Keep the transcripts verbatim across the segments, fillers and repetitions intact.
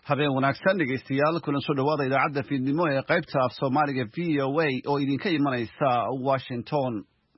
habeen wanaagsan dhegeystayaal kuna soo dhawaada idaacadda fiidnimo ee qaybta af Soomaaliga V O A oo idinka imanaysa Washington.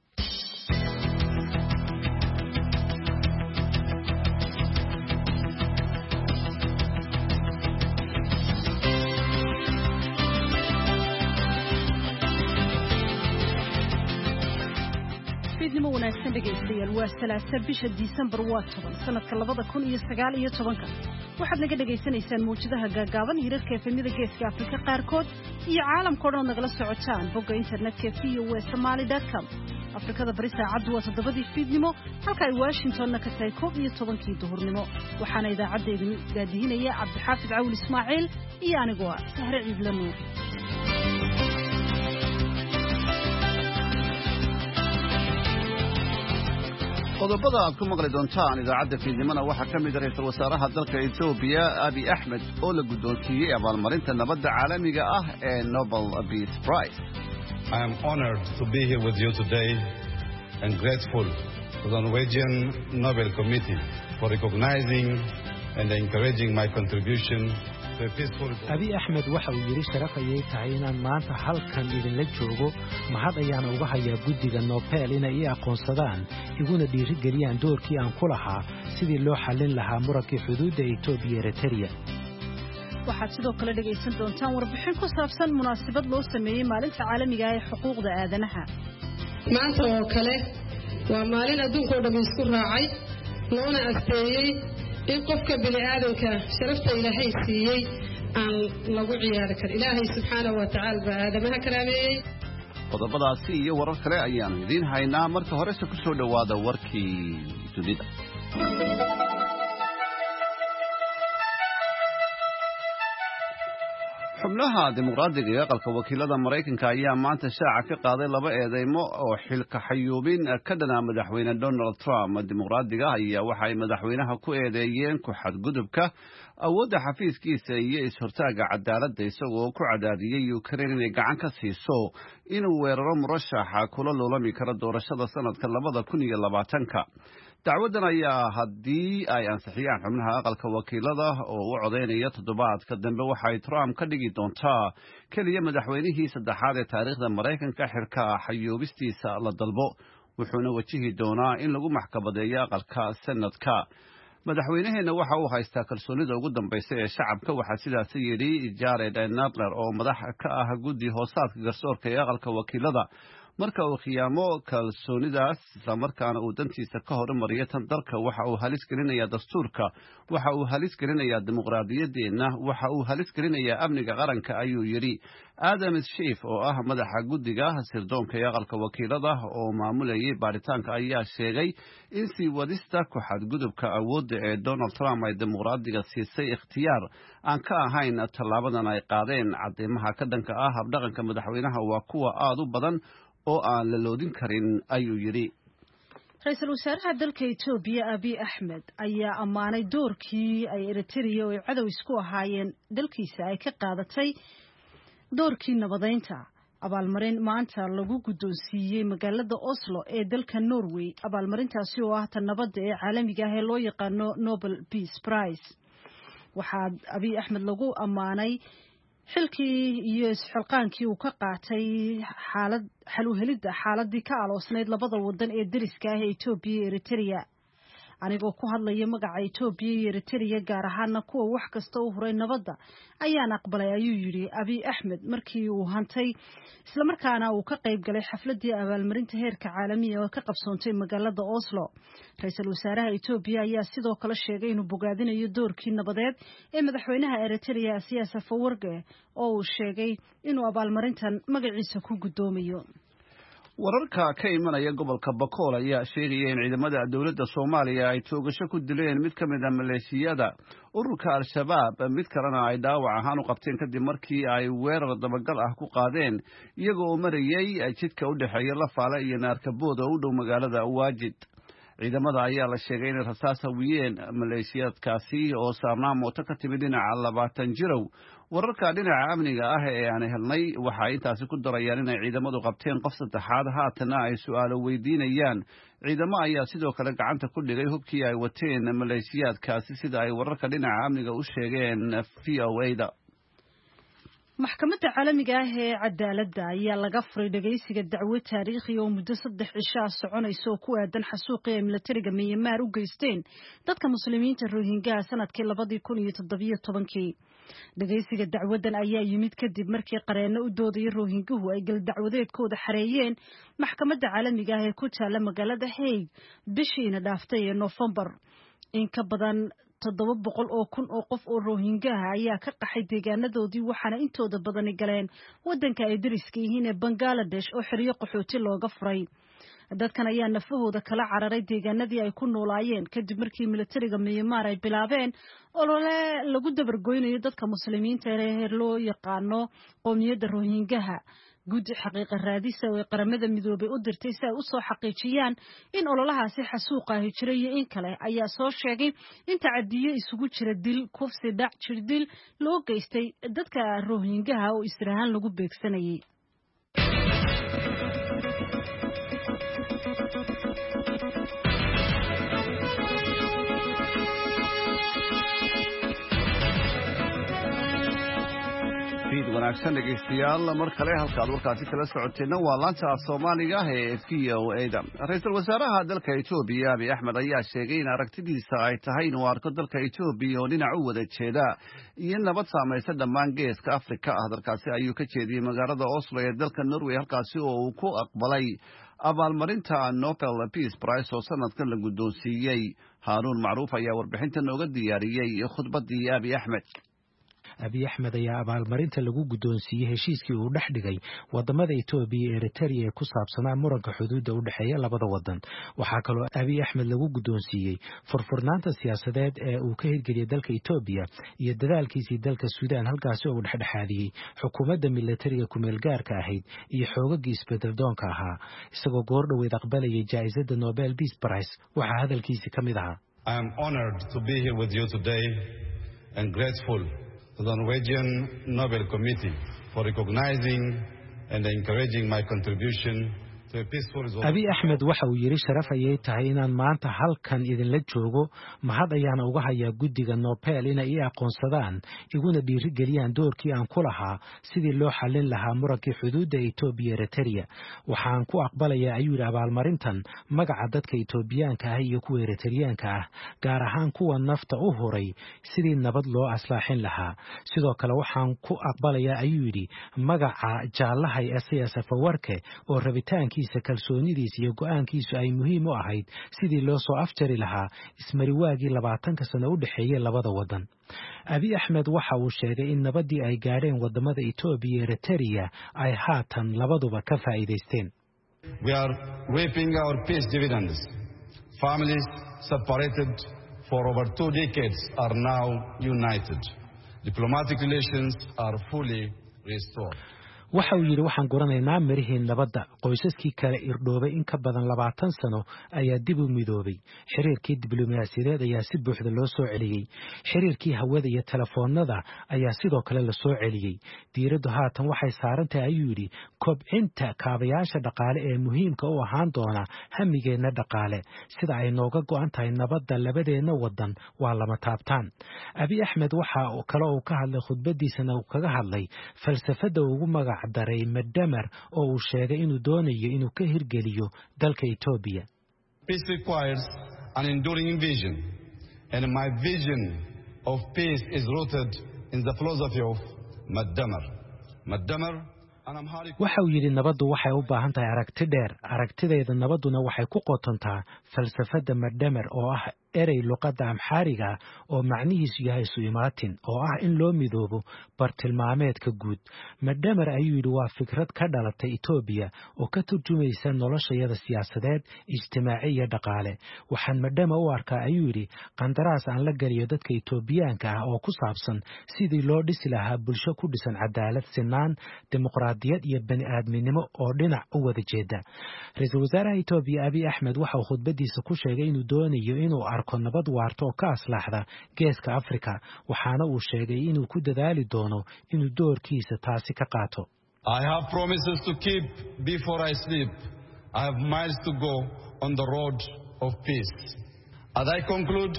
fiidnimo wanaagsan dhegeystayaal waa salaasa bisha December waa toban sanadka labada kun iyo sagaal iyo tobanka waxaad naga dhageysanaysaan muujadaha gaagaaban hirarka efemida geeska Afrika qaarkood iyo caalamka oo dhan nagala socotaan bogga internetka v o a somali dot com Afrikada bari saacadu waa toddobadii fiidnimo halka ay Washingtonna ka tahay koob iyo tobankii duhurnimo waxaana idaacadeedu gaadihinaya Cabdixaafid Cawl Ismaaciil iyo anigoo ah Sahre Ciidlamo qodobada aad ku maqli doontaan idaacadda fiidnimada waxaa ka mid ah ra'iisul wasaaraha dalka Ethiopia Abiy Ahmed oo la guddoonsiiyay abaalmarinta nabadda caalamiga ah ee Nobel Peace Prize. I am honored to be here with you today and grateful to the Norwegian Nobel Committee for recognizing and encouraging my contribution to a peaceful. Abiy Ahmed waxa uu yiri sharafayay tahay inaan maanta halkan idinla joogo mahad ayaan uga hayaa guddiga Nobel inay i aqoonsadaan iguna dhiirigeliyaan doorkii aan ku lahaa sidii loo xallin lahaa muranka xuduudda Ethiopia iyo Eritrea. waxaad sidoo kale dhageysan doontaan warbixin ku saabsan munaasabad loo sameeyay maalinta caalamiga ah ee xuquuqda aadanaha. maanta oo kale waa maalin adduunka oo dhan isku raacay loona asteeyay in qofka bini'aadamka sharafta Ilaahay siiyay aan lagu ciyaari karin. Ilaahay subxaanahu wa ta'aala baa aadamaha karaameeyay. qodobadaasi iyo warar kale ayaan idin haynaa marka hore se ku soo dhawaada warkii dunida. xubnaha dimuqraadiga ee aqalka wakiilada Mareykanka ayaa maanta shaaca ka qaaday laba eedeymo oo xilka xayuubin ka dhana madaxweyne Donald Trump. dimuqraadiga ayaa waxa ay madaxweynaha ku eedeeyeen ku xadgudubka awoodda xafiiskiisa iyo is-hortaaga cadaaladda isagoo ku cadaadiyay Ukraine inay gacan ka siiso inuu weeraro murashaxa kula loolami karo doorashada sanadka labada kun iyo labaatanka. dacwadan ayaa haddii ay ansixiyaan xubnaha aqalka wakiilada oo u codeynaya toddobaadka dambe waxay Trump ka dhigi doontaa kaliya madaxweynihii saddexaad ee taariikhda Mareykanka xirka xayuubistiisa la dalbo wuxuuna wajihi doonaa in lagu maxkamadeeyo aqalka Senadka. madaxweynaheena waxa uu haystaa kalsoonida ugu dambaysa ee shacabka waxaa sidaas yidhi Jared Nadler oo madax ka ah guddi hoosaadka garsoorka ee aqalka wakiilada marka uu khiyaamo kalsoonidaas isla markaana uu dantiisa ka hormariyo tan dalka waxa uu halis gelinayaa dastuurka waxa uu halis gelinayaa dimuqraadiyadeena waxa uu halis gelinayaa amniga qaranka ayuu yidhi Adam Schiff oo ah madaxa guddiga sirdoonka ee aqalka wakiilada oo maamulayay baaritaanka ayaa sheegay in sii wadista ku xadgudubka awoodda ee Donald Trump ay dimuqraadiga siisay ikhtiyaar aan ka ahayn tallaabadan ay qaadeen cadeymaha ka dhanka ah habdhaqanka madaxweynaha waa kuwa aad u badan oo aan la loodin karin ayuu yidhi. ra'iisul wasaaraha dalka Ethiopia Abiy Ahmed ayaa ammaanay doorkii ay Eritrea oo cadow isku ahaayeen dalkiisa ay ka qaadatay doorkii nabadeynta. abaalmarin maanta lagu guddoonsiiyay magaalada Oslo ee dalka Norway abaalmarintaasi oo ah tan nabadda ee caalamiga ah ee loo yaqaano Nobel Peace Prize. waxaa Abiy Ahmed lagu ammaanay xilkii iyo isxilqaankii uu ka qaatay xaalad xal u helidda xaaladii ka aloosnayd labada wadan ee deriska ah ee Ethiopia iyo Eritrea. anigoo ku hadlaya magaca Ethiopia iyo Eritrea gaar ahaan kuwa wax kasta u huray nabadda ayaan aqbalay ayuu yiri Abiy Ahmed markii uu hantay isla markaana uu ka qayb galay xafladii abaalmarinta heerka caalamiga oo ka qabsoontay magaalada Oslo. ra'iisul wasaaraha Ethiopia ayaa sidoo kale sheegay inuu bogaadinayo doorkii nabadeed ee madaxweynaha Eritrea Isaias Afwerki oo uu sheegay inuu abaalmarintan magaciisa ku guddoomayo. wararka ka imanaya gobolka Bakool ayaa sheegaya in ciidamada dawladda Soomaaliya ay toogasho ku dileen mid ka mid ah maleeshiyada ururka Al-Shabaab mid kalena ay dhaawac ahaan u qabteen kadib markii ay weerar dabagal ah ku qaadeen iyagoo marayay jidka u dhaxeeya Lafaale iyo Naarkabood oo u dhow magaalada Waajid. ciidamada ayaa la sheegay inay rasaas hawiyeen maleeshiyaadkaasi oo saarnaa mooto ka timid dhinaca labaatan jirow wararka dhinaca amniga ah ee aan helnay waxay intaasi ku darayaan inay ciidamadu qabteen qof saddexaad haatana ay su'aalo weydiinayaan ciidamo ayaa sidoo kale gacanta ku dhigay hubkii ay wateen maleeshiyaadkaasi sida ay wararka dhinaca amniga u sheegeen v O A-da maxkamadda caalamiga ah ee cadaaladda ayaa laga furay dhageysiga dacwo taariikhi oo muddo saddex cisho ah soconaysa oo ku aadan xasuuqii ay militariga Myanmar u geysteen dadka muslimiinta Rohingya sanadkii labadii kun iyo toddobiyo tobankii dhageysiga dacwadan ayaa yimid kadib markii qareeno u doodayay Rohingyuhu ay gal dacwadeedkooda xareeyeen maxkamadda caalamiga ah ee ku taala magaalada Hague bishiina dhaaftay ee November in ka badan toddoba boqol oo kun oo qof oo Rohingya ayaa ka qaxay deegaanadoodii waxaana intooda badani galeen wadanka ay dariska yihiin ee Bangladesh oo xiriyo qaxooti looga furay dadkan ayaa nafahooda kala cararay deegaanadii ay ku noolaayeen kadib markii militariga Myanmar ay bilaabeen olole lagu dabargoynayo dadka muslimiinta ee loo yaqaano qowmiyadda Rohingya guddi xaqiiqo raadisa oo qaramada midoobay u dirtay si ay u soo xaqiijiyaan in ololahaasi xasuuqa ah jiray iyo in kale ayaa soo sheegay in tacadiyo isugu jira dil kufsi dhac jirdil loo geystay dadka Rohingya oo israahan lagu beegsanayay wanaagsan dhegeystayaal mar kale halkaad warkaasi kala socoteena waa laanta Soomaaliga ee V O A-da ra'iisul wasaaraha dalka Itoobiya Abiy Ahmed ayaa sheegay in aragtidiisa ay tahay inuu arko dalka Itoobiya oo dhinac u wada jeeda iyo nabad saamaysa dhammaan geeska Afrika ah dalkaasi ayuu ka jeediyay magaalada Oslo ee dalka Norway halkaasi oo uu ku aqbalay abaalmarinta Nobel Peace Prize oo sanadkan la guddoonsiiyay Haarun Macruuf ayaa warbixinta nooga diyaariyay khudbadii Abiy Ahmed Abiy Ahmed ayaa abaalmarinta lagu guddoonsiiyay heshiiskii uu dhex dhigay wadamada Itoobiya iyo Eritrea ee ku saabsanaa muranka xuduudda u dhaxeeya labada wadan waxaa kaloo Abiy Ahmed lagu guddoonsiiyay furfurnaanta siyaasadeed ee uu ka hirgeliyay dalka Itoobiya iyo dadaalkiisii dalka Suudaan halkaasi oo uu dhexdhexaadiyay xukuumadda militariga ku meel gaarka ahayd iyo xoogagii isbedel doonka ahaa isagoo goor dhaweed aqbalayay jaa'isada Nobel Peace Prize waxaa hadalkiisii ka mid ahaa I am honored to be here with you today and grateful to the Norwegian Nobel Committee for recognizing and encouraging my contribution to a peaceful resolution. Abiy Ahmed waxa uu yiri sharaf ayay tahay inaan maanta halkan idinla joogo mahad ayaana uga hayaa guddiga Nobel inay i aqoonsadaan iguna dhiirigeliyaan doorkii aan ku lahaa sidii loo xalin lahaa murankii xuduudda Itoobiya Eritrea waxaan ku aqbalayaa ayuu abaalmarintan magaca dadka Itoobiyaanka ah iyo kuwa Eritreaanka ah gaar ahaan kuwa nafta u horay sidii nabad loo aslaaxin lahaa sidoo kale waxaan ku aqbalayaa ayuu yiri magaca jaalahay Asiyaas Afawarke oo rabitaankiisa kalsoonidiisa iyo go'aankiisu ay muhiim u ahayd sidii loo soo afjari lahaa ismariwaagii labaatanka sano u dhaxeeyay labada wadan Abiy Ahmed waxa uu sheegay in nabadii ay gaadheen wadamada Itoobiya iyo Eritrea ay haatan labaduba ka faa'iideysteen We are reaping our peace dividends. Families separated for over two decades are now united. Diplomatic relations are fully restored. waxa uu yiri waxaan goranaynaa mirihii nabadda qoysaskii kale irdhoobay in ka badan labaatan sano ayaa dib u midoobay xiriirkii diblomaasiyadeed ayaa si buuxda loo soo celiyay xiriirkii hawada iyo telefoonada ayaa sidoo kale la soo celiyay diiraddu haatan waxay saaran tahay ayuu yiri kobcinta kaabayaasha dhaqaale ee muhiimka u ahaan doona hamigeena dhaqaale sida ay nooga go'an tahay nabadda labadeena wadan waa lama taabtaan Abiy Ahmed waxa uu kale oo ka hadlay khudbadiisana uu kaga hadlay falsafada ugu magac daray Madamar oo uu sheegay inuu doonayo inuu ka hirgeliyo dalka Itoobiya Peace requires an enduring vision and my vision of peace is rooted in the philosophy of Madamar Madamar waxa uu yiri nabaddu waxay u baahan tahay aragti dheer aragtideeda nabadduna waxay ku qotontaa falsafada Madamar oo ah erey luqadda amxaariga oo macnihiisu yahay isu imaatin oo ah in loo midoobo bartilmaameedka guud. Madamar ayuu yidhi waa fikrad ka dhalatay Itoobiya oo ka turjumaysa noloshayada siyaasadeed, ijtimaaci iyo dhaqaale. Waxaan madama u arkaa ayuu yidhi qandaraas aan la geliyo dadka Itoobiyaanka ah oo ku saabsan sidii loo dhisi lahaa bulsho ku dhisan cadaalad, sinaan, dimuqraadiyad iyo bani'aadminimo oo dhinac u wada jeeda. Ra'iisul Wasaaraha Itoobiya Abiy Ahmed waxa uu khudbadiisa ku sheegay inuu doonayo inuu arko nabad waarta oo ka aslaxda geeska Afrika, waxaana uu sheegay inuu ku dadaali doono inuu doorkiisa taasi ka qaato. I have promises to keep before I sleep. I have miles to go on the road of peace. As I conclude,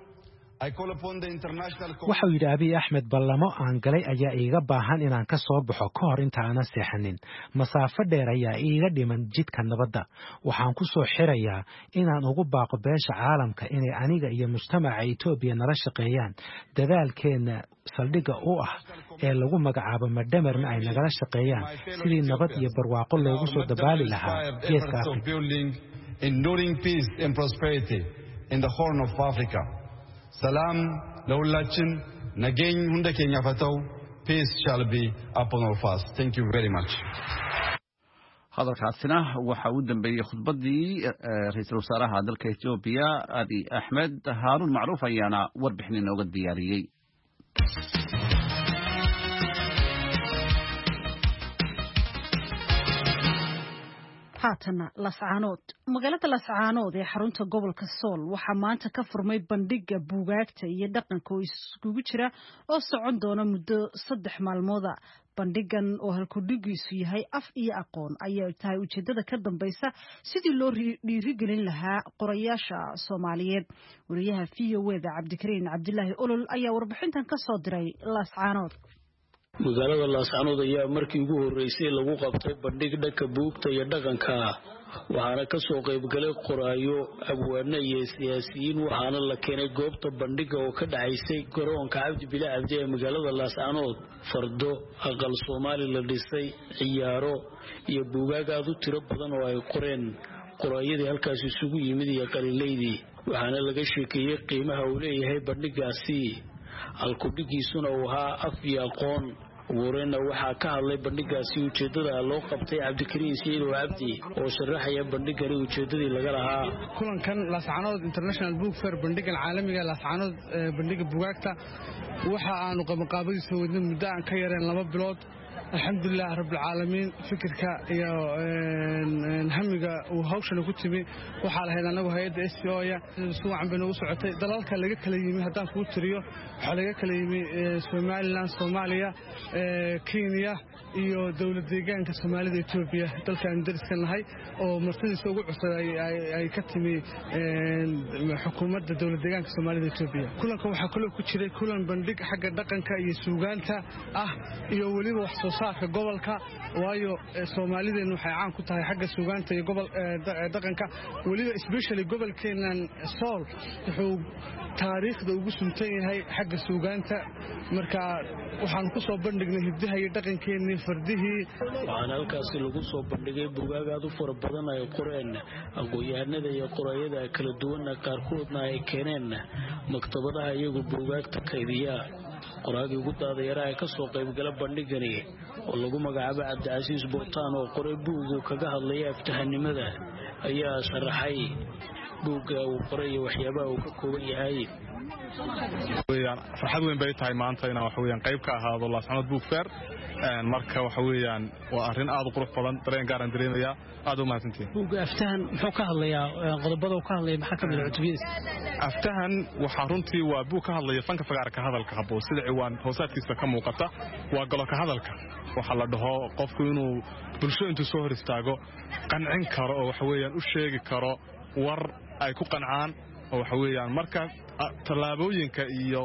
waxau yidhi Abiy Ahmed ballamo aan galay ayaa iiga baahan inaan ka soo baxo ka hor inta aanan seexanin. Masaafo dheer ayaa iiga dhiman jidka nabadda. Waxaan ku soo xirayaa inaan ugu baaqo beesha caalamka inay aniga iyo mujtamaca Itoobiya nala shaqeeyaan. Dadaalkeena saldhigga u ah ee lagu magacaabo Madamarna ay nagala shaqeeyaan sidii nabad iyo barwaaqo loogu soo dabaali lahaa geeska Afrika. Salam lawlachin nagayn hunda Kenya fataw. Peace shall be upon all of us. Thank you very much. hadalkaasina waxa uu dambeeyay khudbadii ra'iisul wasaaraha dalka Itoobiya Abiy Ahmed. Haarun Macruuf ayaana warbixin inooga diyaariyay. haatana Lascaanood magaalada Lascaanood ee xarunta gobolka Sool waxaa maanta ka furmay bandhiga buugaagta iyo dhaqanka oo isugu jira oo socon doona muddo saddex maalmood. bandhigan oo halkudhigiisu yahay af iyo aqoon ayaa tahay ujeedada ka dambaysa sidii loo dhiirigelin lahaa qorayaasha Soomaaliyeed. wariyaha V O A da Cabdikariin Cabdilaahi Olol ayaa warbixintan ka soo diray Lascaanood. magaalada Lascaanood ayaa markii ugu horeysay lagu qabtay bandhig dhanka buugta iyo dhaqanka, waxaana ka soo qayb galay qoraayo, abwaano iyo siyaasiyiin. waxaana la keenay goobta bandhiga oo ka dhacaysay garoonka Cabdi Bile Cabdi ee magaalada Lascaanood. fardo, aqal Soomaali la dhisay, ciyaaro iyo buugaag aad u tiro badan oo ay qoreen qoraayadii halkaas isugu yimid iyo qaliileydii. waxaana laga sheekeeyay qiimaha uu leeyahay bandhigaasi, halkudhigiisuna uu ahaa af iyo aqoon. warayna waxaa ka hadlay bandhigaasi ujeedada loo qabtay Cabdikariin Siido Cabdi oo sharaxaya bandhigani ujeedadii laga lahaa. kulankan Lascaanood International Book Fair bandhigan caalamiga Lascaanood bandhiga buugaagta waxa aanu qabanqaabadiisa wadnay muddo aan ka yareen laba bilood. alxamdulilah rabbil caalamiin. fikirka iyo hamiga uu hawshan ku timi waxaa lahayd anagu hay'adda S P O ya suucan bay nagu socotay. dalalka laga kala yimi haddaan kuu tiriyo waxaa laga kala yimi Somaliland, Soomaaliya, Kenya iyo dowlad deegaanka Soomaalida Itoobiya. dalkan dariska nahay oo martidiisa ugu cusub ay ka timi xukuumadda dowlad deegaanka Soomaalida Itoobiya. kulanka waxaa kale ku jiray kulan bandhig xagga dhaqanka iyo suugaanta ah iyo waliba wax soo saarka gobolka, waayo Soomaalideenu waxay caan ku tahay xagga suugaanta iyo gobol dhaqanka. waliba especially gobolkeenan Sool wuxuu taariikhda ugu suntan yahay xagga suugaanta. marka waxaan ku soo bandhignay hiddaha iyo dhaqankeennii fardihii. waxaana halkaasi lagu soo bandhigay buugaag aad u fara badan ay qoreen aqoonyahanada iyo qoraayada kala duwan, qaarkoodna ay keeneen maktabadaha iyagu buugaagta kaydiya. qoraagii ugu daadayara ay ka soo qayb gala bandhigani oo lagu magacaabo Cabdicasiis Bootaan oo qoray buugu kaga hadlaya aftahanimada ayaa sharaxay buugga uu qoray waxyaabaha uu ka kooban yahay. weeyaan farxad weyn bay tahay maanta inaan wax weeyaan qayb ka ahaado Lascaanood Book Fair. marka waxa weeyaan waa arrin aad u qurux badan, dareen gaar ah dareemaya. aad u mahadsantiin. buugga aftahan muxuu ka hadlayaa? qodobada uu ka hadlaya maxaa ka mid ah cutubadiisa? aftahan waxa runtii waa buug ka hadlaya fanka fagaarka hadalka habboon sida ciwaan hoosaadkiisa ka muuqata. waa galka hadalka waxa la dhaho qofku inuu bulsho intuu soo hor istaago qancin karo oo waxa weeyaan u sheegi karo war ay ku qancaan oo waxa weeyaan marka tallaabooyinka iyo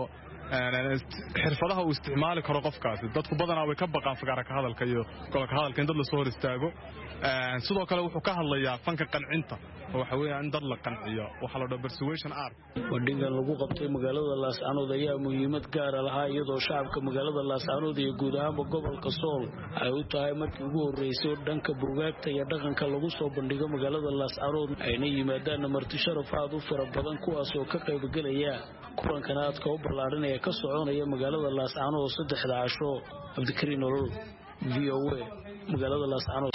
xirfadaha uu isticmaali karo qofkaasi dadku badanaa way ka baqaan fagaara ka hadalka iyo golka hadalka in dad la soo hor istaago sidoo kale wuxuu ka hadlayaa fanka qancinta waxa weeyaan in dad la qanciyo waxa la dhaho persuasion art bandhigan lagu qabtay magaalada Laascaanood ayaa muhiimad gaar ah lahaa iyadoo shacabka magaalada Laascaanood iyo guud ahaan gobolka Sool ay u tahay markii ugu horeysay dhanka buugaagta iyo dhaqanka lagu soo bandhigo magaalada Laascaanood ayna yimaadaan marti sharaf aad u fara badan kuwaas oo ka qayb galaya kulankan aadka u ballaarinaya ka soconaya magaalada Laascaanood saddexda casho Abdikariin Nolol V O A magaalada Laascaanood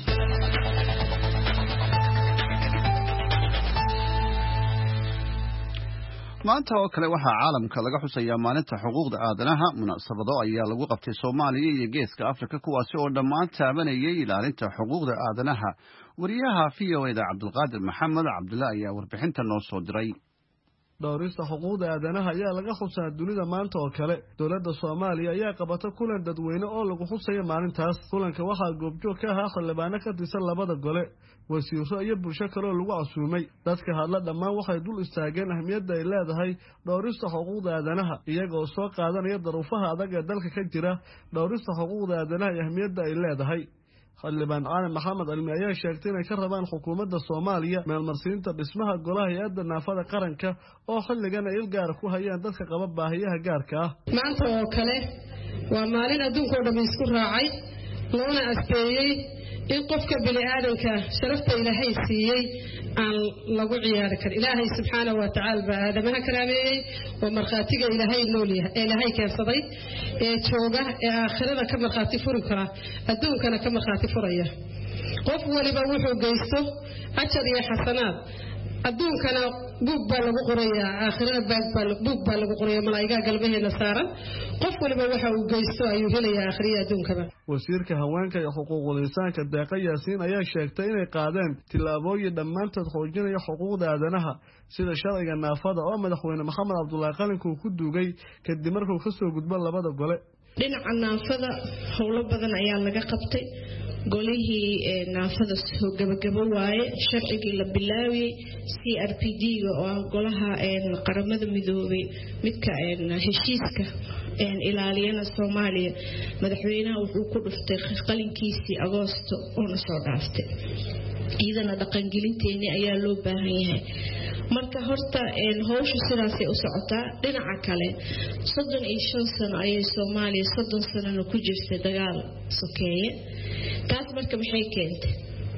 maanta oo kale waxaa caalamka laga xusayaa maalinta xuquuqda aadanaha munaasabado ayaa lagu qabtay Soomaaliya iyo Geeska Afrika kuwaas oo dhammaan taabanayay ilaalinta xuquuqda aadanaha wariyaha V O A da Cabdulqaadir Maxamed Cabdulla ayaa warbixinta noo soo diray dhowrista xuquuqda aadanaha ayaa laga xusaa dunida maanta oo kale dowladda Soomaaliya ayaa qabatay kulan dadweyne oo lagu xusayo maalintaas kulanka waxaa goobjoog ka ahaa xildhibaano ka tirsan labada gole wasiiro iyo bulsho kale oo lagu casuumay dadka hadla dhammaan waxay dul istaageen ahmiyadda ay leedahay dhowrista xuquuqda aadanaha iyagoo soo qaadanaya daruufaha adag ee dalka ka jira dhowrista xuquuqda aadanaha iyo ahmiyadda ay leedahay xildhibaan cali maxamed almi ayaa sheegtay inay ka rabaan xukuumadda Soomaaliya meelmarsiinta dhismaha golaha hay'adda naafada qaranka oo xilligan ay ilgaar ku hayaan dadka qaba baahiyaha gaarka ah maanta oo kale waa maalin adduunka oo dhan isku raacay loona asteeyay in qofka bini aadanka sharafta Ilaahay siiyay aan lagu ciyaari karin Ilaahay subxaanahu wa ta'aala baa aadamaha karaameeyay oo marxaatiga Ilaahay noolyahay Ilaahay keensaday ee jooga ee aakhirada ka marxaati furi kara adduunkana ka marxaati furaya qof waliba wuxuu geysto ajar iyo xasanaad adduunkana buug baa lagu qorayaa aakhirada buug baa lagu qorayaa malaa'iga galbeheena saaran qof waliba waxa uu geysto ayuu helayaa aakhirada adduunkaba wasiirka haweenka iyo xuquuqul insaanka Deeqa Yaasiin ayaa sheegtay inay qaadeen tilaabooyin dhammaantood xoojinaya xuquuqda aadanaha sida sharciga naafada oo madaxweyne Maxamed Cabdullaahi Qalinka uu ku duugay kadib markuu ka soo gudbo labada gole dhinaca naafada howlo badan ayaa laga qabtay golihii naafada soo gabagabo waaye sharcigii la bilaaway C R P D ga oo golaha qaramada midoobay midka heshiiska ilaaliyana Soomaaliya madaxweynaha wuxuu ku dhuftay qalinkiisii Agoosto oo na soo dhaaftay iyadana dhaqangelinteena ayaa loo baahan yahay marka horta een hawsha sidaas ay u socotaa dhinaca kale soddon iyo shan sano ayay Soomaaliya soddon sano ku jirtay dagaal sokeeye taas marka maxay keentay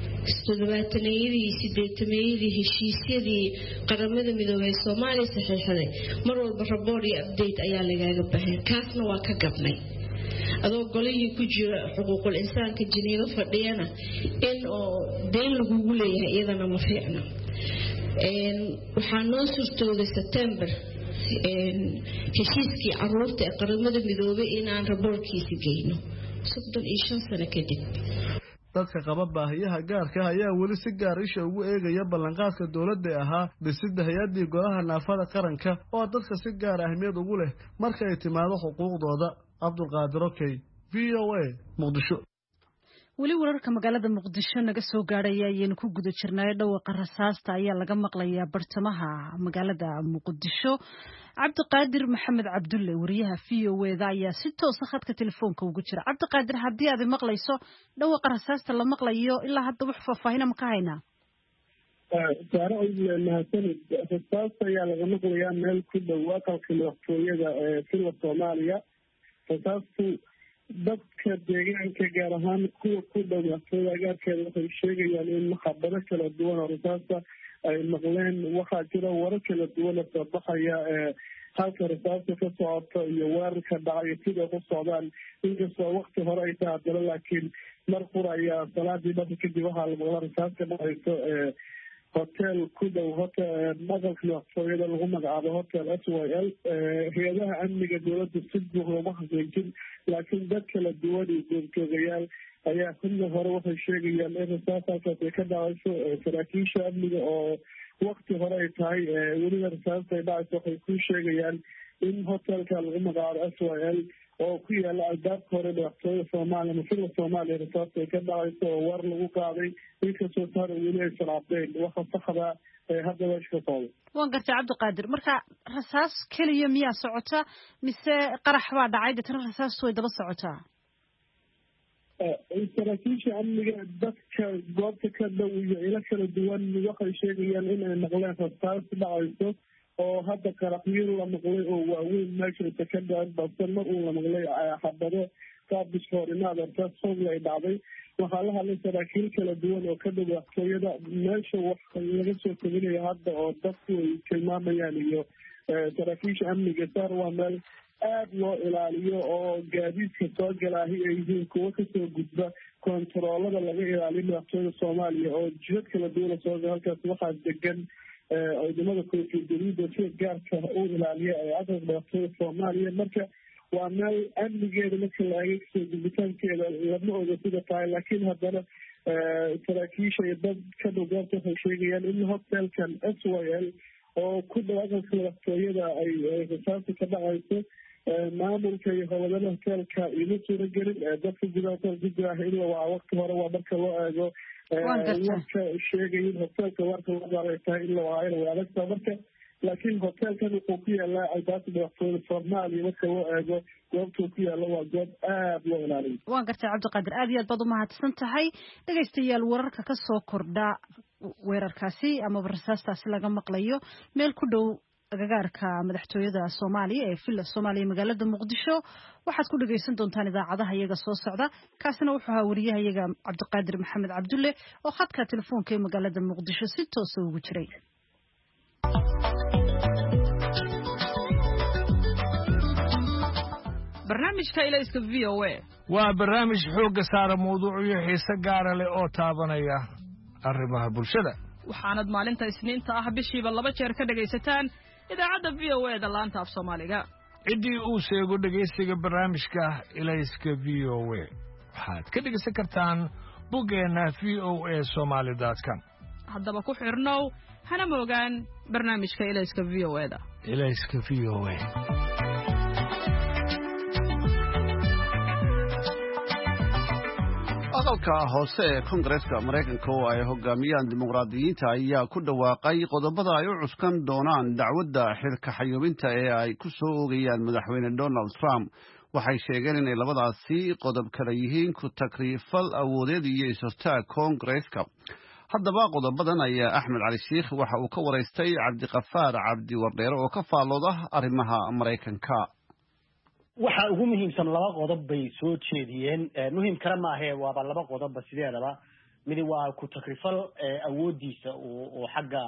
toddobaataneeyadii sideetaneeyadii heshiisyadii qaramada midoobay Soomaaliya saxiixday mar walba report iyo update ayaa lagaga baahan kaasna waa ka gabnay adoo golihii ku jira xuquuqul insaanka Jiniiba fadhiyana in oo deen lagu leeyahay iyadana ma fiicna een waxaa noo suurtooday September een heshiiskii carruurta ee qaramada midoobay inaan reportkiisa geyno soddon iyo shan sano kadib dadka qaba baahiyaha gaarka ah ayaa weli si gaar isha ugu eegaya ballanqaadka dawladda ahaa dhisidda hay'adii golaha naafada qaranka oo dadka si gaar ahmiyad ugu leh marka ay timaado xuquuqdooda Cabdulqaadir Okey V O A Muqdisho weli wararka magaalada Muqdisho naga soo gaaraya ayaan ku guda jirnay dhawqa rasaasta ayaa laga maqlayaa bartamaha magaalada Muqdisho Cabdiqaadir Maxamed Cabdulle wariyaha V O A da ayaa si toos ah khadka telefoonka ugu jira Cabdiqaadir haddii aad maqlayso dhawqa rasaasta la maqlayo ilaa hadda wax faahfaahin ma ka haynaa saaro mahadsanid rasaasta ayaa laga maqlayaa meel ku dhow aqalka madaxtooyada ee fila Soomaaliya rasaastu dadka deegaanka gaar ahaan kuwa ku dhow madaxtooyada agaarkeeda waxay sheegayaan in xabado kala duwan oo rasaasta ay maqleen waxaa jira warar kala duwan oo soo baxaya ee halka rasaasta ka socota iyo weerarka dhacay sida ku socdaan inkastoo waqti hore ay tahay haddana laakiin mar qura ayaa salaadii dhaka kadib waxaa la maqla rasaas ka dhacayso ee hotel ku dhow hotel aqalka madaxtooyada lagu magacaabo hotel S Y L hay-adaha amniga dowladda si buuxda uma xaqiijin laakiin dad kala duwan iyo goobjoogayaal ayaa xilli hore waxay sheegayaan in rasaas halkaas ay ka dhacayso saraakiisha amniga oo waqti hore ay tahay weliba rasaasta ay dhacayso waxay ku sheegayaan in hotelka lagu magacaabo S Y L oo ku yaala albaabka hore madaxtooyada Soomaaliya masjidka Soomaaliya rasaasta ay ka dhacayso oo war lagu qaaday inkastoo sare weli aysan caddeyn waxa saxda hadda meesha ka socda. waan gartay cabdiqaadir marka rasaas keliya miyaa socota mise qarax baa dhacay deetana rasaastu way daba socotaa? saraakiisha amniga dadka goobta ka dhow iyo ilo kala duwan waxay sheegayaan inay maqleen rasaas dhacayso oo hadda qaraxyo la maqlay oo waaweyn meesha ka dhacay balse mar uu la maqlay xabado qaabis hoorimaad arkaas soog ay dhacday. waxaa la hadlay saraakiil kala duwan oo ka dhow waqtiyada meesha wax laga soo teginayo hadda oo dadku ay tilmaamayaan iyo saraakiisha amniga saar waa meel aada loo ilaaliyo oo gaadiidka soo galaahi ay yihiin kuwo kasoo gudba kontaroolada laga ilaaliyo madaxtooyada soomaaliya oo jidad kala duwana soo gala. halkaas waxaa degan ciidamada koofiyadguduuda sida gaarka u ilaaliya ee aqalka madaxtooyada soomaaliya. marka waa meel amnigeeda marka la eegay kasoo gudbitaankeeda lama oga sida tahay, laakiin haddana saraakiisha iyo dad ka dhow goobta waxay sheegayaan in hotelkan s y l oo ku dhow aqalka madaxtooyada ay rasaasta ka dhacayso. maamulka iyo howlgala hotelka ima suura gelin dadka gudaha hotelka gudaah in la waca waqti hore waa marka loo eego warka sheegayin hotelka warka loo gaaray tahay in la wacaayna way adagtaa marka. laakiin hotelkan wuxuu ku yaalaa albaabka madaxtooyada soomaaliya marka loo eego goobtuu ku yaalla waa goob aada loo ilaaliyo. waan gartay cabdiqaadir aad iyo aad baad umahadsan tahay. dhegaystayaal wararka ka soo kordha weerarkaasi amaba rasaastaasi laga maqlayo meel ku dhow agagaarka madaxtooyada soomaaliya ee villa soomaaliya magaalada muqdisho waxaad ku dhagaysan doontaan idaacadaha iyaga soo socda. kaasina wuxuu ahaa wariyaha iyaga cabdiqaadir maxamed cabdulle oo khadka telefoonka ee magaalada muqdisho si toosa ugu jiray. barnaamijka ilayska v o a waa barnaamij xoogga saara mawduucyo xiise gaara leh oo taabanaya arrimaha bulshada. waxaanad maalinta isniinta ah bishiiba laba jeer ka dhagaysataan idaacadda v o a da laanta af soomaaliga. ciddii uu sheego dhegaysiga barnaamijka ilayska v o a waxaad ka dhegaysan kartaan boggeena v o a somaly dot com. haddaba ku xirnow hana moogaan barnaamijka ilayska v o a da ilayska v o a. aqalka hoose ee kongareeska maraykanka oo ay hogaamiyaan dimuqraadiyiinta ayaa ku dhawaaqay qodobada ay u cuskan doonaan dacwadda xilka xayuubinta ee ay ku soo oogayaan madaxweyne donald trump. waxay sheegeen inay labadaasi qodob kala yihiin ku takriifal awoodeed iyo is-hortaag kongareeska. haddaba qodobadan ayaa axmed cali shiikh waxa uu ka waraystay cabdiqafaar cabdi wardheere oo ka faallooda arrimaha maraykanka. waxa ugu muhiimsan laba qodob bay soo jeediyeen. muhiim kale maahe waaba laba qodobba sideedaba. midi waa ku takrifal awoodiisa oo xagga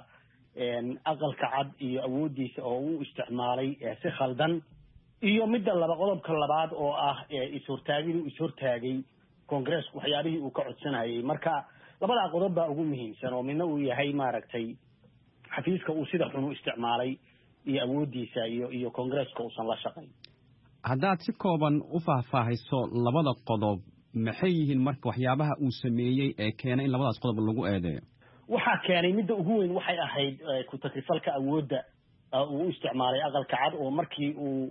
aqalka cad iyo awoodiisa oo uu isticmaalay si khaldan, iyo midda laba qodobka labaad oo ah is-hortaagin uu is-hortaagay kongareesku waxyaabihii uu ka codsanayay. marka labadaa qodob baa ugu muhiimsan oo midna uu yahay maaragtay xafiiska uu sida xun u isticmaalay iyo awoodiisa iyo iyo kongareeska uusan la shaqayn. haddaad si kooban u faahfaahayso labada qodob maxay yihiin marka waxyaabaha uu sameeyey ee keenay in labadaas qodob lagu eedeeyo? waxaa keenay midda ugu weyn waxay ahayd ku takrifalka awoodda uu u isticmaalay aqalka cad oo markii uu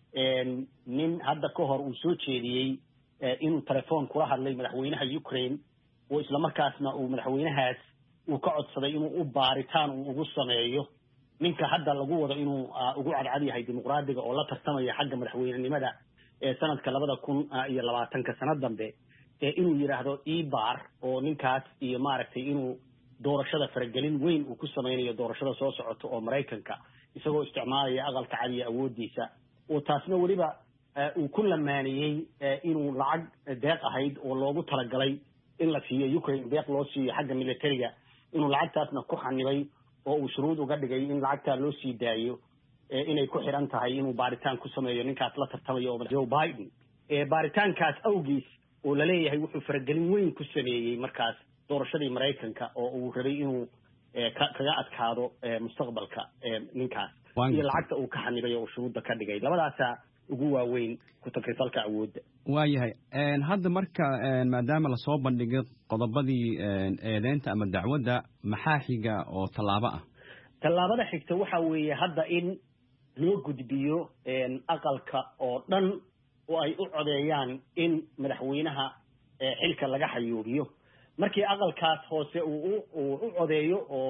nin hadda ka hor uu soo jeediyey inuu telefoon kula hadlay madaxweynaha Ukraine oo isla markaasna uu madaxweynahaas uu ka codsaday inuu u baaritaan uu ugu sameeyo ninka hadda lagu wado inuu ugu cadcad yahay dimuqraadiga oo la tartamaya xagga madaxweynenimada ee sanadka labada kun iyo labaatanka sanad dambe inuu yiraahdo ibar oo ninkaas iyo maaragtay inuu doorashada faragelin weyn uu ku sameynayo doorashada soo socota oo Mareykanka isagoo isticmaalaya aqalka cad iyo awoodiisa oo taasna waliba uu ku lamaaniyay inuu lacag deeq ahayd oo loogu talagalay in la siiyo Ukraine deeq loo siiyo xagga militariga inuu lacagtaasna ku xanibay oo uu shuruud uga dhigay in lacagta loo sii daayo inay ku xiran tahay inuu baaritaan ku sameeyo ninkaas la tartamayo oo Joe Biden ee baaritaankaas awgiis oo la leeyahay wuxuu faragelin weyn ku sameeyay markaas doorashadii Mareykanka oo uu rabay inuu kaga adkaado mustaqbalka ninkaas iyo lacagta uu ka xanibay oo shuruudda ka dhigay. labadaas ugu waaweyn ku takrifalka awoodda. waayahay hadda marka maadaama la soo bandhigay qodobadii eedeynta ama dacwadda maxaa xiga oo tallaabo ah? tallaabada xigta waxa weeye hadda in loo gudbiyo aqalka oo dhan oo ay u codeeyaan in madaxweynaha xilka laga xayuubiyo. markii aqalkaas hoose uu u codeeyo oo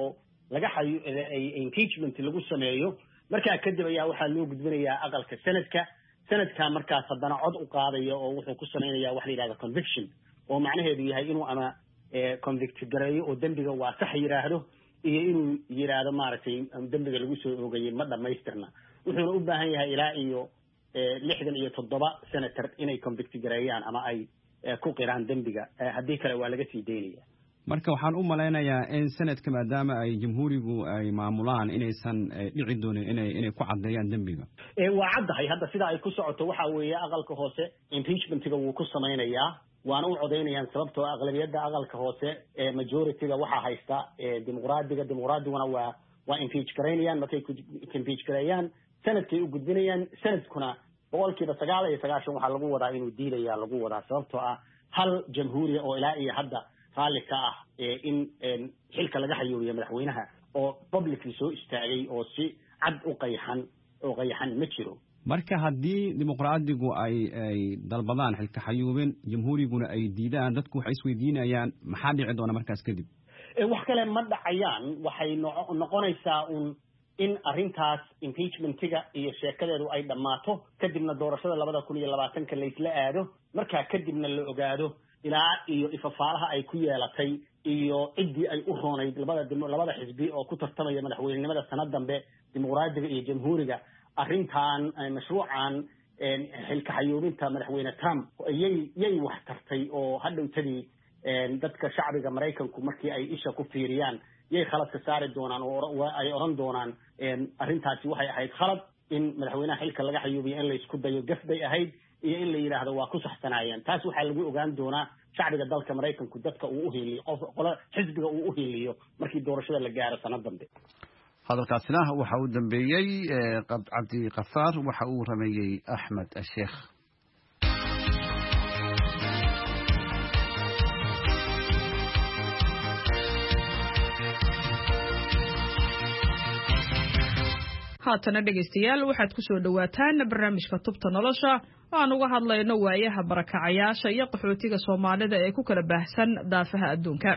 laga xayo impeachment lagu sameeyo markaa kadib ayaa waxaa loo gudbinayaa aqalka sanadka sanadka markaas haddana cod u qaadaya oo wuxuu ku samaynayaa wax la yidhahdo conviction oo macnaheedu yahay inuu ama convict gareeyo oo dembiga waa sax yidhaahdo iyo inuu yidhaahdo maaragtay dembiga lagu soo oogayay ma dhammaystirna wuxuuna u baahan yahay ilaa iyo lixdan iyo toddoba senator inay convict gareeyaan ama ay ku qiraan dembiga haddii kale waa laga sii daynaya marka waxaan u malaynayaa in sanadka maadaama ay jamhuurigu ay maamulaan inaysan dhici doonin inay inay ku caddeeyaan dembiga waa caddahay hadda sida ay ku socoto waxa weeye aqalka hoose impeachmentiga wuu ku samaynayaa waana u codaynayaan sababtoo aqlabiyadda aqalka hoose ee majorityga waxaa haysta dimuqraadiga dimuqraadiguna waa waa impeach garaynayaan markay impeach gareeyaan sanadkay u gudbinayaan sanadkuna boqolkiiba sagaal iyo sagaashan waxaa lagu wadaa inuu diidayaa lagu wadaa sababtoo ah hal jamhuuriya oo ilaa iyo hadda raalli ka ah in xilka laga xayuubiyo madaxweynaha oo publicly soo istaagay oo si cad u qayxan oo qayxan ma jiro marka haddii dimuqraadigu ay ay dalbadaan xilka xayuubin jamhuuriguna ay diidaan dadku waxay isweydiinayaan maxaa dhici doona markaas kadib wax kale ma dhacayaan waxay noqonaysaa un in arrintaas impeachmentiga iyo sheekadeedu ay dhammaato kadibna doorashada labada kun iyo labaatanka laysla aado markaa kadibna la ogaado ilaa iyo ifafaalaha ay ku yeelatay iyo ciddii ay u roonayd labada labada xisbi oo ku tartamaya madaxweynenimada sanad dambe dimuqraadiga iyo jamhuuriga arrintan mashruucan xilka xayuubinta madaxweyne Trump yay yay wax tartay oo hadhowtadii dadka shacbiga Mareykanku markii ay isha ku fiiriyaan yay khalad ka saari doonaan oo ay oran doonaan arrintaasi waxay ahayd khalad in madaxweynaha xilka laga xayuubiyo in la isku dayo gaf bay ahayd iyo in la yiraahdo waa ku saxsanaayeen taas waxaa lagu ogaan doonaa shacbiga dalka Mareykanku dadka uu u heeliyo qof qolo xisbiga uu u heeliyo markii doorashada la gaaro sanad dambe hadalkaasina waxa uu dambeeyay cabdi qafaar waxa uu rameeyay Axmed Sheekh haatana dhegaystayaal waxaad ku soo dhawaataan barnaamijka tubta nolosha oo aan uga hadlayno waayaha barakacayaasha iyo qaxootiga Soomaalida ee ku kala baahsan daafaha adduunka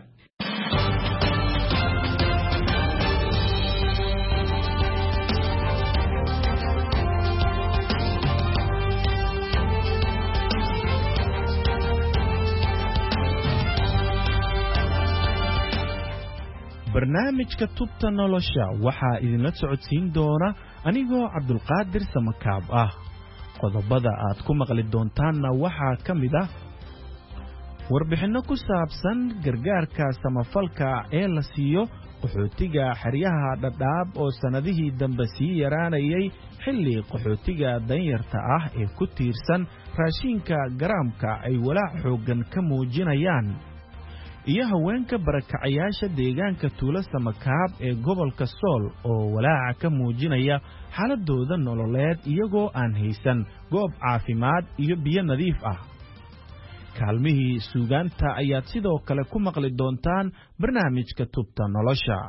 barnaamijka tubta nolosha waxaa idinla socodsiin doona anigoo Cabdulqaadir Samakaab ah qodobada aad ku maqli doontaanna waxaa ka mid ah warbixinno ku saabsan gargaarka samafalka ee la siiyo qaxootiga xeryaha dhadhaab oo sanadihii dambe sii yaraanayay xilli qaxootiga danyarta ah ee ku tiirsan raashinka garaamka ay walaac xooggan ka muujinayaan iyo haweenka barakacayaasha deegaanka Tuulo Samakaab ee gobolka Sool oo walaaca ka muujinaya xaaladooda nololeed iyagoo aan haysan goob caafimaad iyo biyo nadiif ah kaalmihii suugaanta ayaad sidoo kale ku maqli doontaan barnaamijka tubta nolosha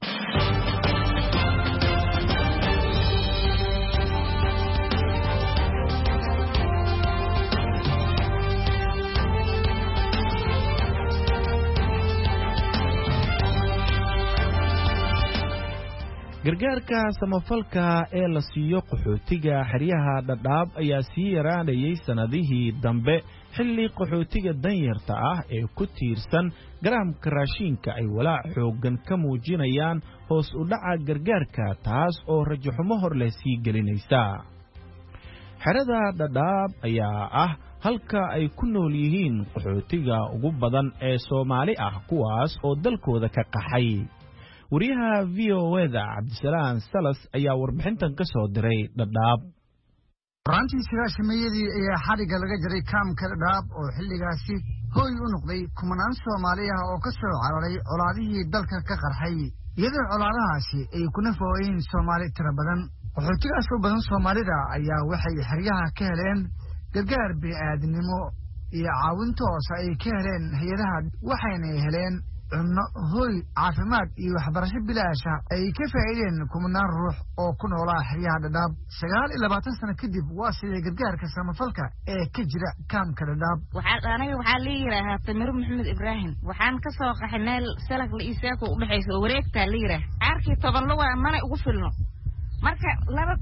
gargaarka samafalka ee la siiyo qaxootiga xeryaha dhadhaab ayaa sii yaraanayay sanadihii dambe xilli qaxootiga danyarta ah ee ku tiirsan garaamka raashinka ay walaac xooggan ka muujinayaan hoos u dhaca gargaarka taas oo rajaxumo hor leh sii gelinaysa xerada dhadhaab ayaa ah halka ay ku nool yihiin qaxootiga ugu badan ee Soomaali ah kuwaas oo dalkooda ka qaxay wariyaha V O A-da Cabdisalaam Salas ayaa warbixintan ka soo diray dhadhaab rantii sagaashameeyadii ayaa xariga laga jaray kaamka dhadhaab oo xilligaasi hooy u noqday kumanaan Soomaali ah oo ka soo cararay colaadihii dalka ka qarxay iyadoo colaadahaasi ay ku nafooween Soomaali tira badan qaxootigaas oo badan Soomaalida ayaa waxay xeryaha ka heleen gargaar bini'aadanimo iyo caawin toos ah ay ka heleen hay'adaha waxayna heleen cunno hoy caafimaad iyo waxbarasho bilaasha ay ka faa'iideen kumanaan ruux oo ku noolaa xeryaha dhadhaab sagaal iyo labaatan sano kadib waa sidee gargaarka samafalka ee ka jira kaamka dhadhaab aniga waxaa la yidhaahaa tamiro maxamed ibraahim waxaan ka soo qaxay meel salag la isaako u dhexaysa oo wareegtaa la yidhaah caarkii toban luwa mana ugu filno marka laba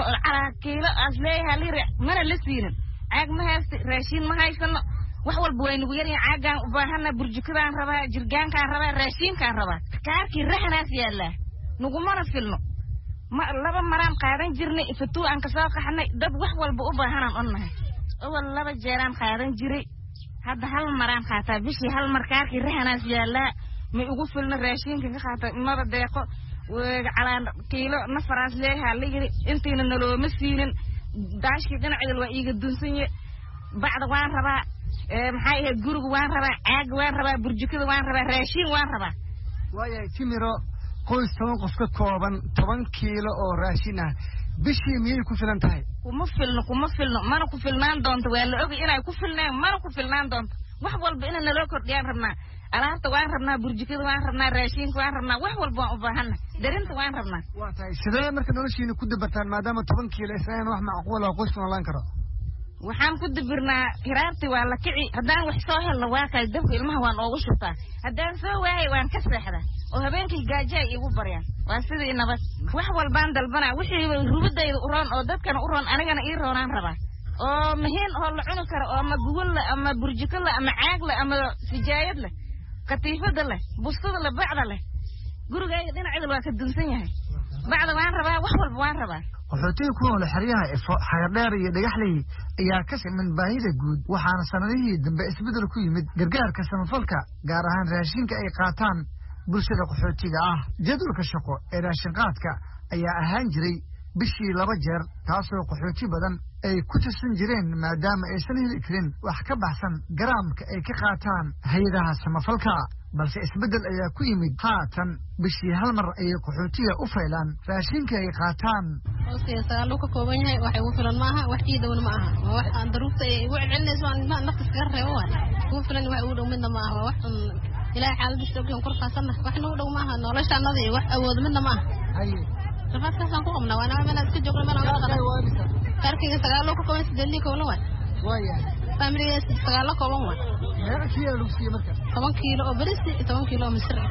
kiilo aas leeyahaa la yidhaah mana la siinin caag ma haysta raashiin ma haysano wax walba way nagu yaryahay caagaan u baahana burjukadaan rabaa jirgaankaan rabaa raashiinkaan rabaa kaarkii raxanaas yaallaa nagumana filno ma laba maraan qaadan jirnay fatuu aan kasoo qaxnay dad wax walba u baahanaan onnahay awal laba jeeraan qaadan jiray hadda hal maraan qaataa bishii hal mar kaarkii raxanaas yaallaa may ugu filno raashiinka ka qaata maba deeqo calaan kiilo nafaraas leeyahaa la yidhi intiina nalooma siinin daashkii dhinaceedal waa iiga dunsanye bacda waan rabaa maxay ahayd guriga waan rabaa caaga waan rabaa burjukada waan rabaa raashiin waan rabaa waayahay timiro qoys toban qof ka kooban toban kiilo oo raashin ah bishii miyay ku filan tahay kuma filno kuma filno mana ku filnaan doonto waa la ogay inay ku filneen mana ku filnaan doonto wax walba ina naloo kordhiyaan rabnaa alaabta waan rabnaa burjukada waan rabnaa raashiinka waan rabnaa wax walba waan u baahana darinta waan rabnaa waa tahay sidee marka noloshiina ku dabartaan maadaama toban kiilo islaan wax macquul ah qoysku noolaan karo waxaan ku dabirnaa hiraartii waa la kici haddaan wax soo helno waa kay dabka ilmaha waan oogu shubtaa haddaan soo waayay waan ka seexdaa oo habeenkii gaajo ay igu baryaan waa sidii nabad wax walbaan dalbanaa wixiiba rubadayda u roon oo dadkana u roon anigana ii roonaan rabaa oo mahiin oo la cuni karo oo ama gugul leh ama burjiko leh ama caag leh ama sijaayad leh katiifada leh bustada leh bacda leh gurigayga dhinaceeda waa ka dunsan yahay bacda waan rabaa wax walba waan rabaa qaxootiga ku nool xeryaha ifo xagadheer iyo dhagaxley ayaa ka siman baahida guud waxaana sanadihii dambe isbeddel ku yimid gargaarka samafalka gaar ahaan raashinka ay qaataan bulshada qaxootiga ah jadwalka shaqo ee raashinqaadka ayaa ahaan jiray bishii laba jeer taasoo qaxooti badan ay ku tirsan jireen maadaama aysan heli karin wax ka baxsan garaamka ay ka qaataan hay-adaha samafalka balse isbeddel ayaa ku yimid haatan bishii hal mar ayay qaxootiga u faylaan raashinka ay qaataan hoostiisa sagaal uu ka kooban yahay waxay ugu filan maaha wax ii dhowna ma aha waa wax aan daruurta ay ugu celcelinayso aan ilmaha nafta iskaga reebo waay ugu filan wax ugu dhow midna ma aha waa wax un ilaahay xaaladiisa ogyan kor qaasana wax nagu dhow maaha nolosha annada iyo wax awood midna ma aha rafaadkaasaan ku qabnaa waana meelaad iska joogna mana kaarkayga sagaal uu ka kooban sideed lii kooban waay waaya familiga sagaal la kooban waay meeqa kiilo lagu siiye marka toban kiilo oo beris iyo toban kiilo oo misir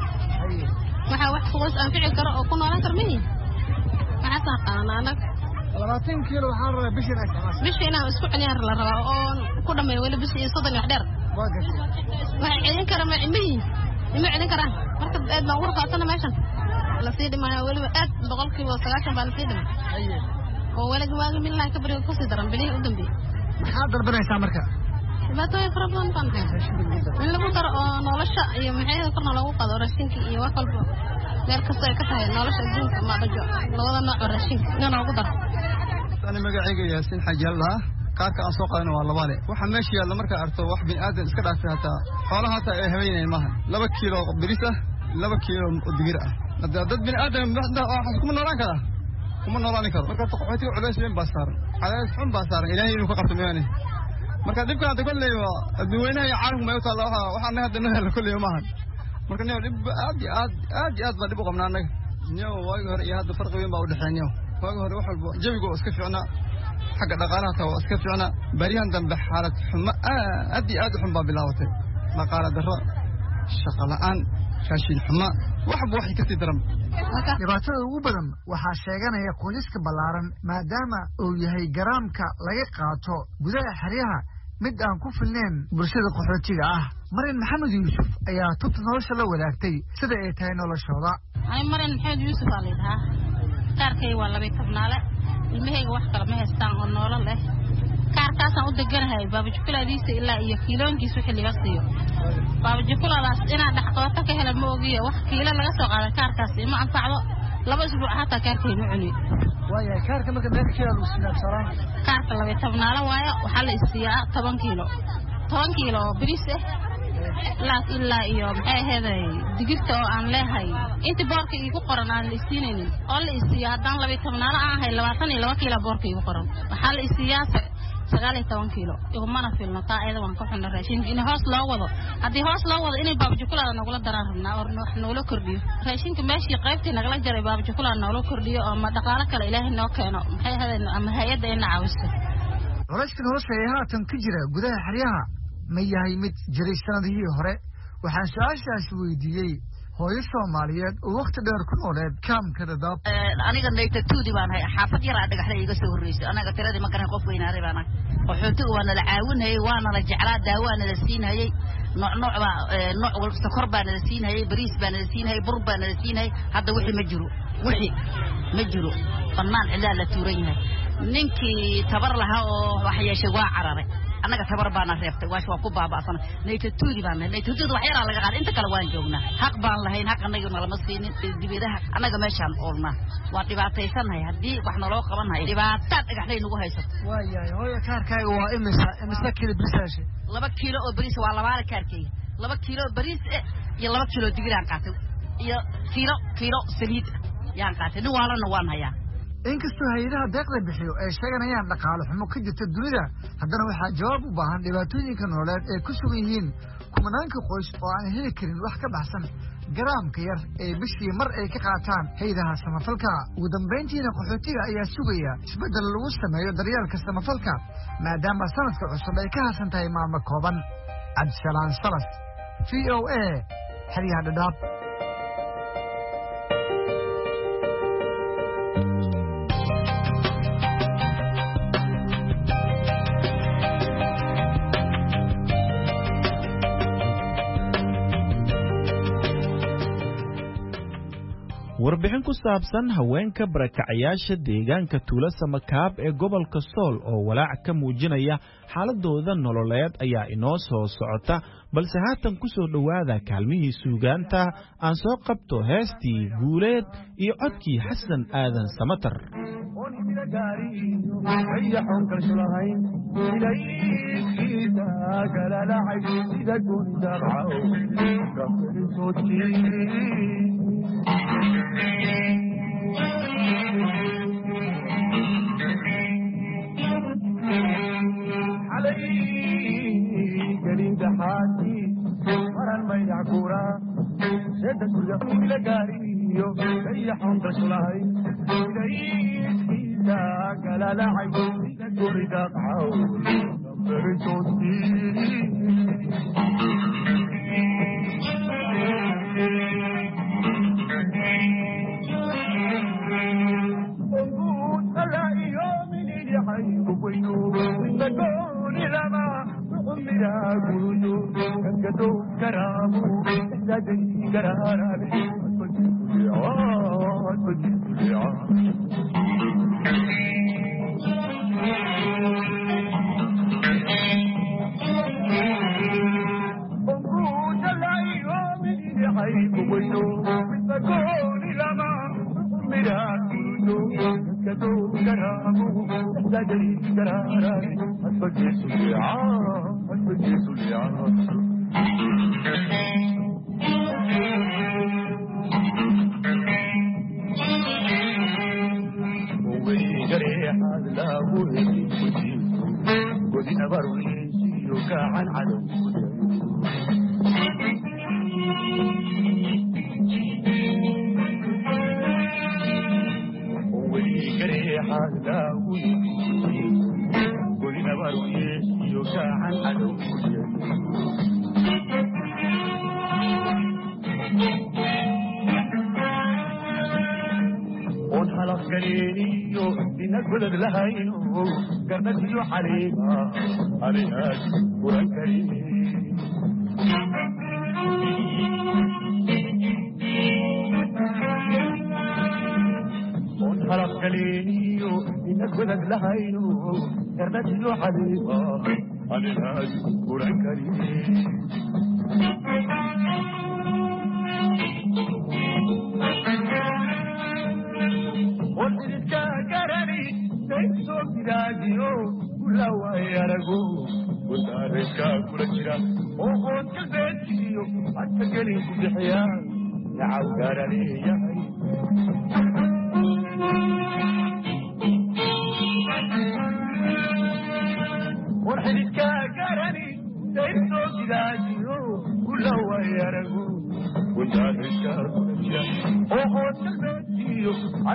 waxaa wax qoys anfici karo oo ku noolaan kar miyi waxaasaan qaanaa anag labaatan kiilo waxaan rabaa bishii inaa isticmaasho bishii inaan isku celiyaan la rabaa oo ku dhameeyo weli bishii iyo soddon iyo wax dheer waa gashay waxay celin kara ma miyi ima celin karaan marka aad baan ugu rafaasana meeshan lasii dhimaya weliba aad boqolkiiba sagaashan baa lasii dhimay oo weliga waagi millahi ka bariga kusii daran bilihii u dambeeyey maxaad dalbanaysaa marka dhibaatooyin fara badan baan hayay in lagu daro oo nolosha iyo maxay korna lagu qaado raashinka iyo wax walba meel kasta ay ka tahay nolosha adduunka ma dhajo labada nooc oo raashinka in lagu daro ani magacayga yaasin xajaalaha qaarka aan soo qaadana waa labale waxa meesha yaalla markaa arto wax bin aadan iska dhaafay hataa xoolaha hataa ay haweenayeen maaha laba kiilo biris ah laba kiilo oo digir ah dad bin aadan kuma noolaan karaa kuma noolaan karo marka qaxootiga culays weyn baa saaran cadays xun baa saaran ilaahay inuu ka qabto meeyane marka dibkan hadda kolley waa dadweynaha iyo caalamku ma yaqaan waxa waxa annaga hadda noo kolley maahan marka niyo dib aad iyo aad aad iyo aad baa dib u qabnaa annaga niyo waagi hore iyo hadda farqi weyn baa u dhexeeya waagi hore wax walba jawiga oo iska fiicnaa xagga dhaqaalaha taa waa iska fiicnaa bariyahan dambe xaalad xumo aad iyo aad u xun baa bilaabatay dhaqaale darro shaqo la'aan raashin xumo waxba waxay ka sii daran dhibaatada ugu badan waxaa sheeganaya qoysaska ballaaran maadaama uu yahay garaamka laga qaato gudaha xeryaha mid aan ku filneen bulshada qaxootiga ah marin maxamed yuusuf ayaa tubta nolosha la wadaagtay sida ay tahay noloshooda ay marin maxamed yuusuf aa laydhahaa kaarkay waa labay tobnaale ilmahayga wax kale ma haystaan oo noolo leh kaarkaasaan u deganahay baabajukulaadiisa ilaa iyo kiiloonkiis wixii laga siiyo baabajukuladaas inaan dhexqooto ka hela ma ogiyo wax kiilo laga soo qaaday kaarkaas ima anfacdo laba isbuuc hataa kaarkay ma cuni waayahay kaarka marka meeqa kiilo lagu siiyaa saraan kaarka labay tobnaale waayo waxaa la isiiyaa toban kiilo toban kiilo oo bariis ah ilaa ilaa iyo maxay aheeday digirta oo aan leehay inta boorka igu qoran aan la isiinaynin oo la isiiyaa haddaan labay tobnaale aan ahay labaatan iyo laba kiilo boorka igu qoran waxaa la isiiyaa sagaal iyo toban kiilo igumana filno taa ayada waan ka xunna raashinka in hoos loo wado haddii hoos loo wado inay baabajukulaada nagula daraan rabnaa oo wax noola kordhiyo raashinka meeshii qaybtii nagala jaray baabajukulaada noola kordhiyo ama dhaqaale kale ilaahay noo keeno maxay hadeen ama hay-adda ina caawisto culayska nolosha ee haatan ka jira gudaha xeryaha ma yahay mid jiray sanadihii hore waxaan su-aashaasi weydiiyey hooyo Soomaaliyeed oo waqti dheer ku nooleed kaamka Dadaab aniga nayta tuudi baan hay xaafad yar aan dhagaxday iga soo horeysay anaga tiradii ma garan qof weynaaray baan qaxootiga waana la caawinayay waana la jeclaa daawaana la siinayay nooc nooc ba nooc walba sokor baan la siinayay bariis baan la siinayay bur baan la siinayay hadda wixii ma jiro wixii ma jiro banaan ilaa la tuuran yahay ninkii tabar lahaa oo wax yeeshay waa cararay anaga tabar baana reebtay waash waa ku baabaasan nayta tuudi baan nayta tuudi wax yar laga qaaday inta kale waan joognaa xaq baan lahayn xaq anaga nalama siinin dibidaha anaga meeshaan oolna waa dhibaataysanahay hadii wax naloo qabanahay dhibaato dhagaxday nagu hayso waayahay hooyo kaarkaaga waa imisa imisa kiilo bariis laba kiilo oo bariis waa laba kaarkayga laba kiilo bariis iyo laba kiilo digiraan qaatay iyo kiilo kiilo saliid yaan qaatay nin waalana waan hayaa inkastoo hay'adaha deeqda bixiyo ay sheeganayaan dhaqaale xumo ka jirta dunida haddana waxaa jawaab u baahan dhibaatooyinka nololeed ee ku sugan yihiin kumanaanka qoys oo aan heli karin wax ka baxsan garaamka yar ee bishii mar ay ka qaataan hay'adaha samafalka ugu dambayntiina qaxootiga ayaa sugaya isbeddel lagu sameeyo daryeelka samafalka maadaama sanadka cusub ay ka hasan tahay maalmo kooban cabdisalaan salas v o a xeryaha Dadaab warbixin ku saabsan haweenka barakacayaasha deegaanka Tuulo Samakaab ee gobolka Sool oo walaac ka muujinaya xaaladooda nololeed ayaa inoo soo socota balse haatan ku soo dhawaada kaalmihii suugaanta aan soo qabto heestii guuleed iyo codkii Xasan Aadan Samatar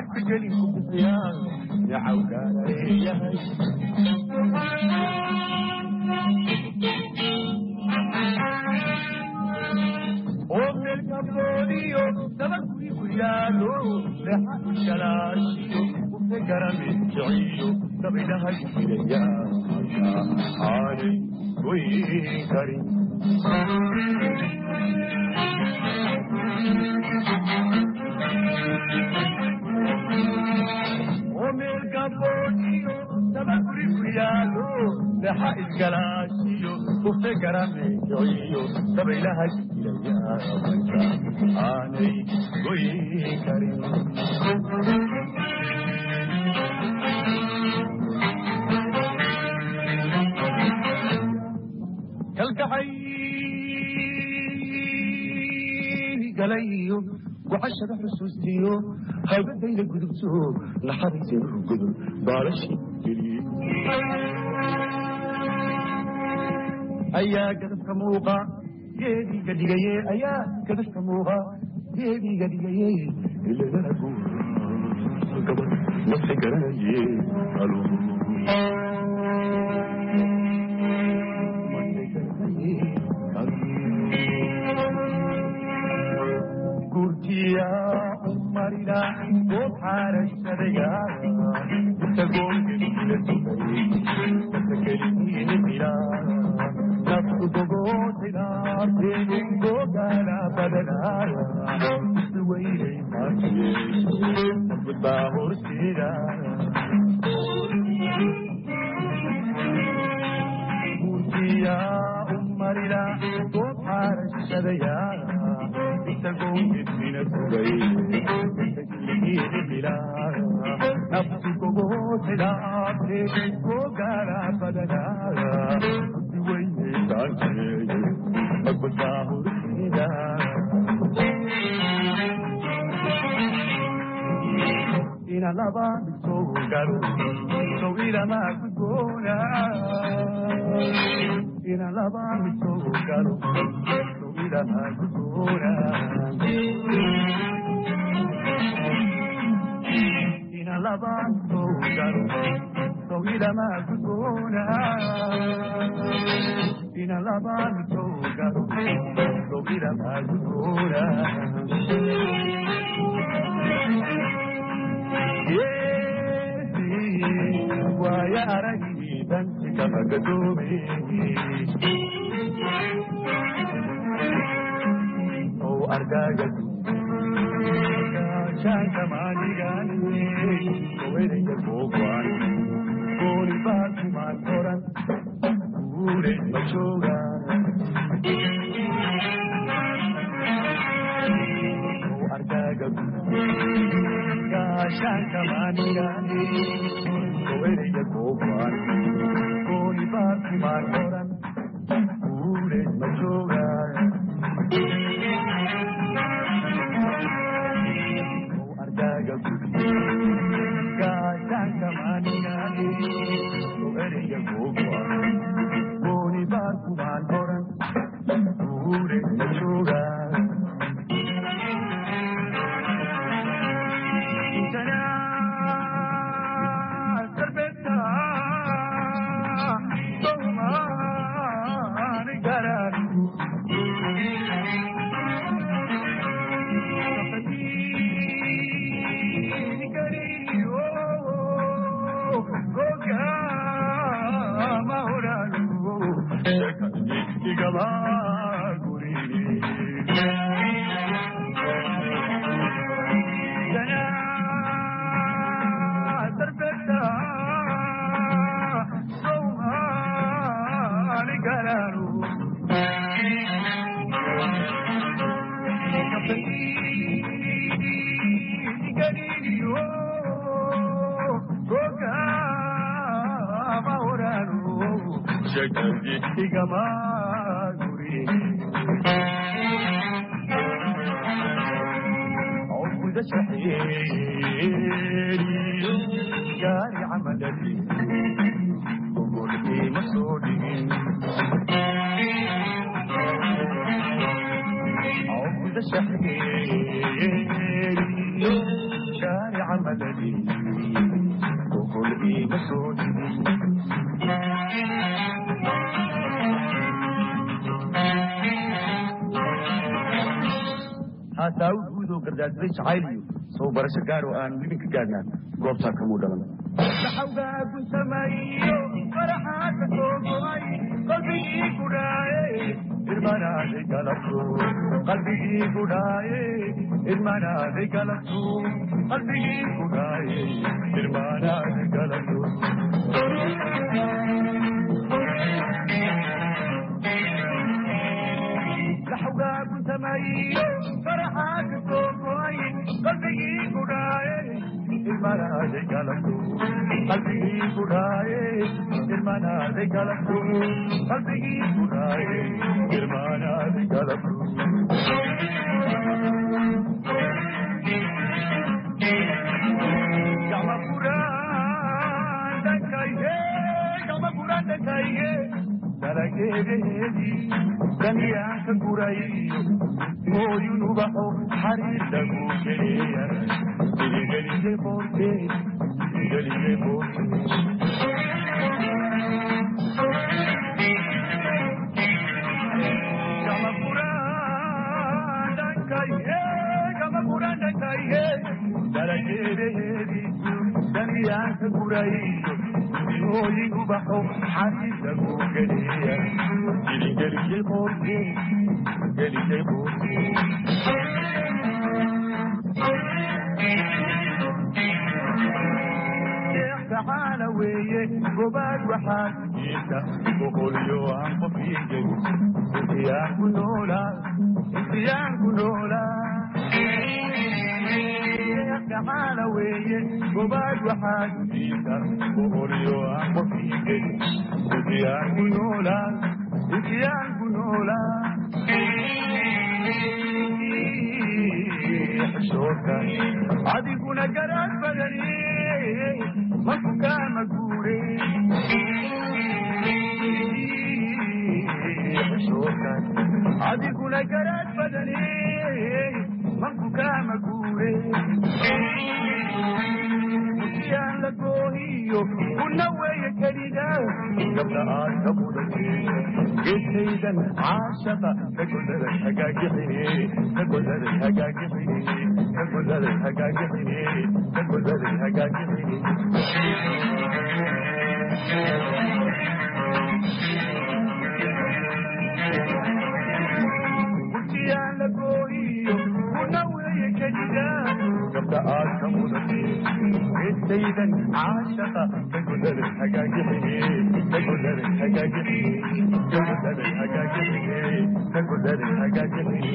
lacagta geli ku bixiyaan yacawgaaleeyahay oo meelkaboodiyo dabaguri ku yaalo lexa ishalaashiyo use garame jiciyo dabaylahay jirayaan aanay goyn karin omeelkaboodiyo dabaguri ku yaalo lexa isgalaashiyo use garame jiciyo dabaylahay jirayaan aanay goyn karin kalgacay galayo goxashada xusuustiyo haybadayda gudubto naxariisay rugodo baalashi geliye ayaa gadabka muuqa geediga dhigaye ayaa gadabka muuqa geediga dhigaye iladanagu gabad nafsi garanaye alo gurtiya umarina goob xaarashadaya isagoongeila sugay sakeliniina mira naftu gogootaynaarteenu gogaala badanaya isweynay maasiye nafudbaa horseeda gurtiya umarina goob xaarashadaya isagoongeila sugay sakeliniina mira naftu gogootaynaarteenu gogaala badanaya ina laba soo galo soo ila ma gona ina laba soo galo soo ila ma gona ina laba soo galo soo ila ma gona ina laba soo galo soo ila ma gona waya aragi dansi kama gadome o argaga shanta manigani koere ya kokwan koni batu matoran ure machoga o argaga shanta manigani koere ya kokwan koni batu matoran ure machoga o argaga shanta manigani koere ya kokwan koni batu matoran ure machoga waladi kokol iga soo hataa wuxuu gardaadbay jacayliyo soo barasho gaar oo aan wili ka gaadnaa goobtaa kamuu dhalan saxawgaa kuntamayo faraxaaka soo go'ay qalbigii ku dhaaye irmanaaday galabto qalbigii ku dhaaye irmanaaday galabto qalbigii ku dhaaye irmanaaday galabto saxawgaa kuntamayo faraxaaka soo go'ay qalbigii ku dhaaye irmanaaday galabto qalbigii ku dhaaye irmanaaday galabto qalbigii ku dhaaye irmanaaday galabto gama kuraan dhankayge gama kuraan dhankayge dalageedeedii danyaanka gurayo mooyun ubaxo xariir lagu geleeya iligelige boorte iligelige boorte gama kuraan dhankayge gama kuraan dhankayge dalageedeedii danyaanka gurayo mooyin ubaxo xariir lagu geleeya iligelige boorte iligelige boorte تعالى ويا قبال وحاد جيتا وقول يو عن قفيجي انتيان كنولا انتيان كنولا تعالى ويا قبال وحاد جيتا وقول يو عن قفيجي انتيان كنولا انتيان كنولا حشوكا عادي كنا قرار بدني مكوكا مكوري حشوكا عادي كنا قرار بدني مكوكا مكوري مكيان لقوهيو كنا ويا كريدا قبل آن كبودتي جسيدا عاشقا تقول ذا الحقاقحي تقول ذا الحقاقحي تقول ذا الحقاقحي تقول ذا الحقاقحي مكيان لقوهيو كنا ويا كريدا قبل آن كبودتي جسيدا عاشقا تقول ذا الحقاقحي تقول ذا الحقاقحي تقول ذا الحقاقحي تقول ذا الحقاقحي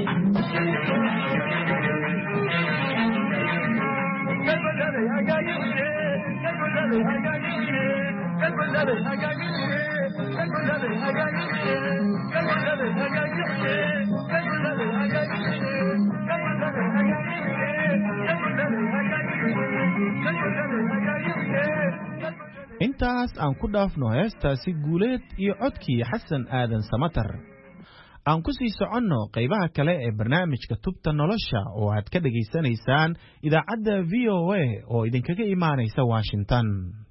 تقول ذا الحقاقحي تقول ذا الحقاقحي تقول ذا الحقاقحي تقول ذا الحقاقحي تقول ذا الحقاقحي تقول ذا intaas aan ku dhaafno heestaasi guuleed iyo codkii xasan aadan samatar aan ku sii soconno qaybaha kale ee barnaamijka tubta nolosha oo aad ka dhegaysanaysaan idaacadda v o a oo idinkaga imaanaysa washington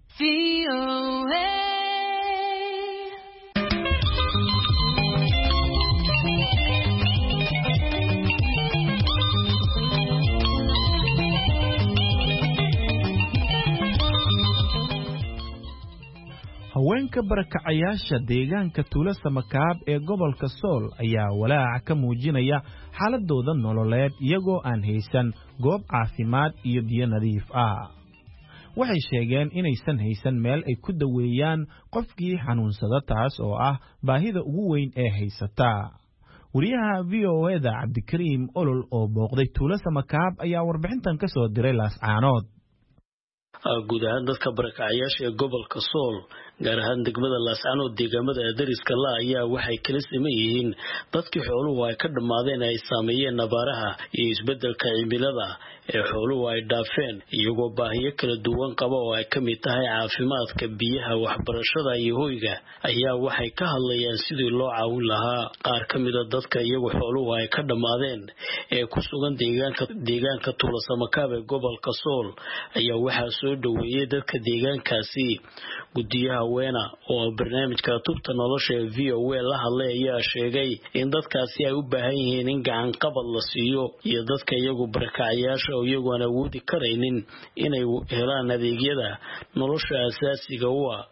haweenka barakacayaasha deegaanka tuulo samakaab ee gobolka sool ayaa walaaca ka muujinaya xaaladooda nololeed iyagoo aan haysan goob caafimaad iyo biyo nadiif ah waxay sheegeen inaysan haysan meel ay ku daweeyaan qofkii xanuunsada taas oo ah baahida ugu weyn ee haysata wariyaha v o eda cabdikariim olol oo booqday tuulo samakaab ayaa warbixintan ka soo diray laascaanood guud ahaan dadka barakacayaasha ee gobolka sool gaar ahaan degmada Laascaanood deegaamada dariska la ayaa waxay kala siman yihiin dadkii xooluhu ay ka dhamaadeen ay saameeyeen abaaraha iyo isbedelka cimilada ee xooluhu ay dhaafeen iyagoo baahiyo kala duwan qaba oo ay ka mid tahay caafimaadka biyaha waxbarashada iyo hoyga ayaa waxay ka hadlayaan sidii loo caawin lahaa qaar ka mid ah dadka iyagu xooluhu ay ka dhamaadeen ee ku sugan deegaanka deegaanka Tuulo Samakaab ee gobolka Sool ayaa waxaa soo dhaweeyay dadka deegaankaasi gudiyaha weena oo barnaamijka tubta nolosha ee V O A la hadlay ayaa sheegay in dadkaasi ay u baahan yihiin in gacan qabad la siiyo iyo dadka iyagu barakacayaasha oo iyagu aan awoodi karaynin inay helaan adeegyada nolosha asaasiga u ah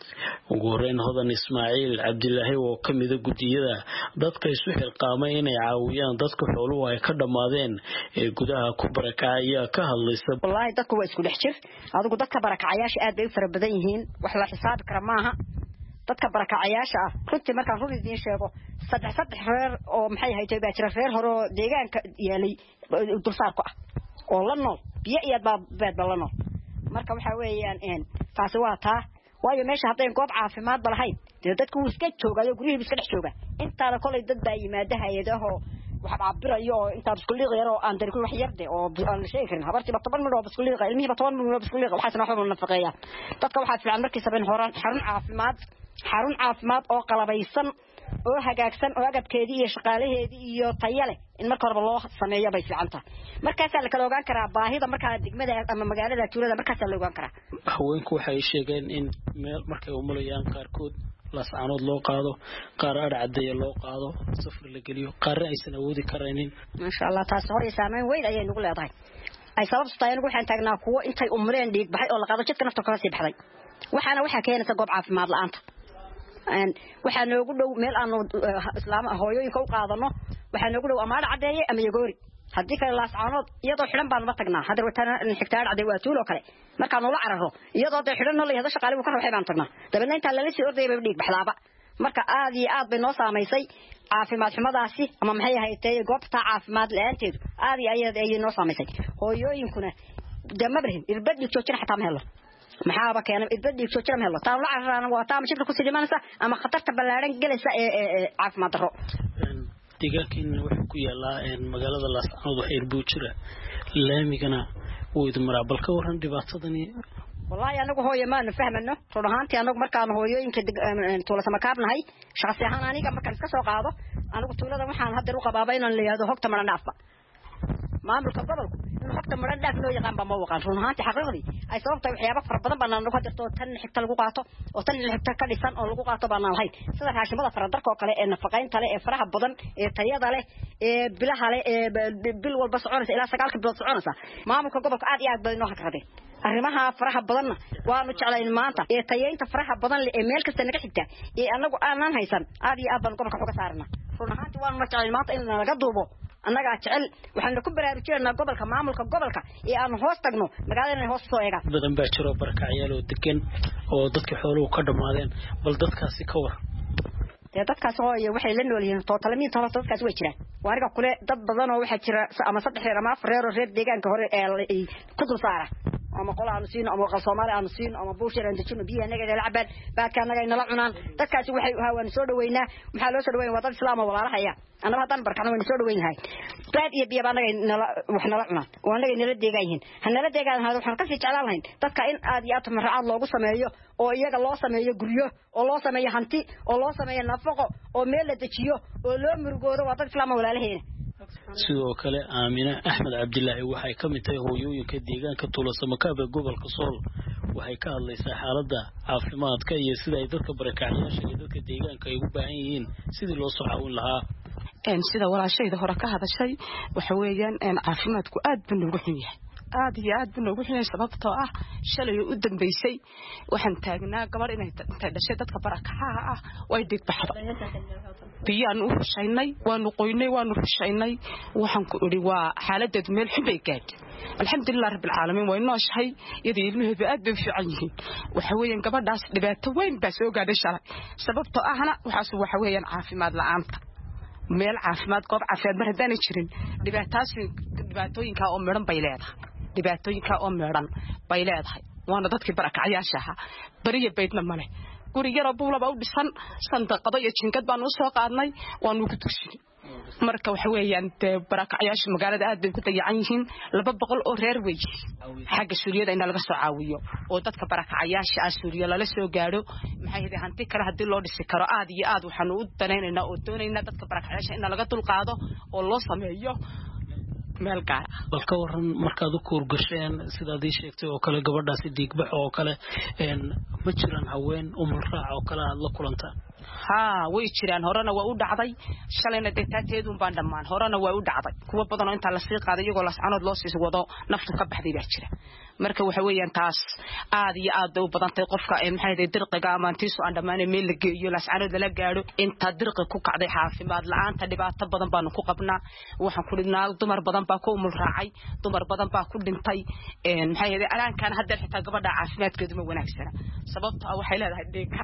ugu horeyn Hodan Ismaaciil Cabdilaahi oo ka mid ah gudiyada dadka isu xilqaamay inay caawiyaan dadka xooluhu ay ka dhamaadeen ee gudaha ku barakacaya ka hadlaysa wallahi dadku waa isku dhex jir adigu dadka barakacayaasha aad bay u fara badan yihiin wax la xisaabi kara maaha dadka barakacayaasha ah runtii markaan run idiin sheego saddex saddex reer oo maxay haytay baa jira reer hore oo deegaanka yaalay dulsaar ku ah oo la nool biyo iyo baad la nool marka waxa weeyaan een taasi waa taa waayo meesha hadday goob caafimaad balahayn dadku wuu iska joogayo guriga iska dhex jooga intaada kolay dad baa yimaada hay'adaha waxa cabirayo inta biskuliga yar oo aan darku wax yarde oo aan sheegi karin habartii toban mid oo biskuliga ilmihiiba toban mid oo biskuliga waxa sana xubno nafaqeeya dadka waxa fiican markii sabeen horaan xarun caafimaad xarun caafimaad oo qalabaysan oo hagaagsan oo agabkeedii iyo shaqaalaheedii iyo tayale in marka hore loo sameeyo bay fiicanta markaas la kala ogaan karaa baahida marka degmada ama magaalada tuulada markaas la ogaan karaa haweenku waxay sheegeen in meel markay u mulayaan qaarkood Laascaanood loo qaado qaar arcadaya loo qaado safar la geliyo qaar aysan awoodi karaynin masha Allah taas hore saameyn weyn ayay nagu leedahay ay sababtu tahay anigu waxaan taagnaa kuwa intay umreen dhiig baxay oo la qaado jidka nafta ka sii baxday waxaana waxa keenaysa goob caafimaad la'aanta aan waxa noogu dhow meel aan islaam hooyooyinka u qaadano waxa noogu dhow amaar cadeeye ama yagoori haddii kale Laascaanood iyadoo xiran baan ma tagnaa hadda wataana xigtaar cadeey waa tuulo kale markaan ula cararo iyadoo day xiran noo leeyahay shaqaale uu ka raxay baan tagnaa dabadna inta la sii ordayay dhiig baxdaaba marka aad iyo aad bay noo saameysay caafimaad xumadaasi ama maxay ahayd goobta caafimaad la'aanteedu aad iyo aad ay noo saameysay hooyooyinkuna damabrahim irbadi joojin xataa ma helo maxaaba keenay irbadi joojin ma helo taa la cararana waa taa mashirka ku sidimanaysa ama khatarta ballaaran galaysa ee caafimaad daro deegaankan wuxuu ku yaalaa in magaalada Laascaanood waxay buu jira laamigana uu idin maraa balka waran dhibaatadani wallahi anagu hooyo ma fahmano ruuxaantii anagu markaan hooyooyinka Tuulo Samakaabnahay shakhsi ahaan aniga markaan iska soo qaado anagu tuulada waxaan hadda u qabaabay inaan leeyahay hogta maran dhaafba maamulka gobolku inuu hogta maran dhaaf loo yaqaan ba ma waqaan ruuxaantii xaqiiqdii ay sababtay waxyaabo fara badan baan anagu hadirto tan xigta lagu qaato oo tan xigta ka dhisan oo lagu qaato baan lahayn sida raashimada faradarka oo kale ee nafaqeynta leh ee faraha badan ee tayada leh ee bilaha leh ee bil walba soconaysa ilaa sagaal bilood soconaysa maamulka gobolka aad iyo aad bay noo hakadeen arrimaha faraha badan waanu jeclayn maanta ee tayeynta faraha badan ee meel kasta naga xigta ee anagu aanan haysan aad iyo aad baan gobolka xoga saarnaa ruuxaantii waanu jeclayn maanta in laga duubo annaga jecel waxaan ku baraarujinaa gobolka maamulka gobolka ee aan hoos tagno magaalada hoos soo eega badan baa jiro barakacayaal oo degan oo dadka xooluhu ka dhamaadeen bal dadkaasi ka war ee dadkaas oo waxay la nool yihiin tootalamiin toos dadkaas way jiraan waariga kule dad badan oo waxa jira ama saddex reer ama afar reer oo reer deegaanka hore ee ku dul saara ama qola aan siin ama qal Soomaali aan siin ama buushir aan dejino biyaha naga lacabaan baadka naga inala cunaan dadkaas waxay hawaan soo dhaweynaa maxaa loo soo dhaweeyay wadada islaam oo walaalaha anaba hadan barkana way soo dhaweynahay baad iyo biyo naga inala wax nala cunaan oo naga inala deegaayeen hanala deegaan hada waxaan ka sii jeclaan lahayn dadka in aad iyo aad maracad loogu sameeyo oo iyaga loo sameeyo guryo oo loo sameeyo hanti oo loo sameeyo nafaqo oo meel la dejiyo oo loo murugoodo wadada islaam oo walaalaha sidoo kale Aamina Axmed Cabdilaahi waxay ka mid tahay hooyooyinka deegaanka Tuulo Samakaab ee gobolka Sool waxay ka hadlaysaa xaaladda caafimaadka iyo sida ay dadka barakacayaasha iyo dadka deegaanka ay u baahan yihiin sidii loo soo caawin lahaa een sida walaashayda hore ka hadashay waxa weeyaan een caafimaadku aad buu ugu xun yahay aad iyo aad buu ugu xun yahay sababtoo ah shalay u dambeysay waxaan taagnaa gabar inay intay dhashay dadka barakacaha ah way dhig baxday biyaan u rushaynay waanu qoynay waanu rushaynay waxaan ku iri waa xaaladeed meel xun bay gaadhay alxamdulillah rabbil caalamiin way nooshahay iyadoo ilmaheedu aad bay fiican yihiin waxa weeyaan gabadhaas dhibaato weyn baa soo gaadhay shalay sababtoo ahna waxaas waxa weeyaan caafimaad la'aanta meel caafimaad goob caafimaad mar hadaan jirin dhibaataas dhibaatooyinka oo meeran bay leedahay dhibaatooyinka oo meeran bay leedahay waana dadkii barakacayaasha ahaa bariya baydna male guri yar oo buulaba u dhisan sandaqado iyo jinkad baan u soo qaadnay waan ugu dugsin marka waxa weeyaan barakacayaasha magaalada aad bay ku dayacan yihiin laba boqol oo reer weey xagga Suuliyada in laga soo caawiyo oo dadka barakacayaasha ah Suuliya la soo gaaro maxay yahay hanti kale hadii loo dhisi karo aad iyo aad waxaan u danaynaynaa oo doonaynaa dadka barakacayaasha in laga dulqaado oo loo sameeyo meel gaar ah balka waran markaad u koor gasheen sidaad ii sheegtay oo kale gabadhaasi diigbax oo kale een ma jiraan haween umul raac oo kale aad la kulantaan ha way jiraan horena waa u dhacday shalayna deetaateedun baan dhamaan horena waa u dhacday kuwa badan oo inta la sii qaaday iyagoo la socod loo sii wado naftu ka baxday baa jira marka waxa weeyaan taas aad iyo aad u badantay qofka ee maxay tahay dirqiga ama intiisu aan dhamaanay meel la geeyo la socod la gaaro inta dirqi ku kacday caafimaad la'aanta dhibaato badan baan ku qabnaa waxaan ku dhignaay dumar badan baa ku umul raacay dumar badan baa ku dhintay ee maxay tahay alaankan hadda xitaa gabadha caafimaadkeedu ma wanaagsana sababtoo ah waxay leedahay dhiigkar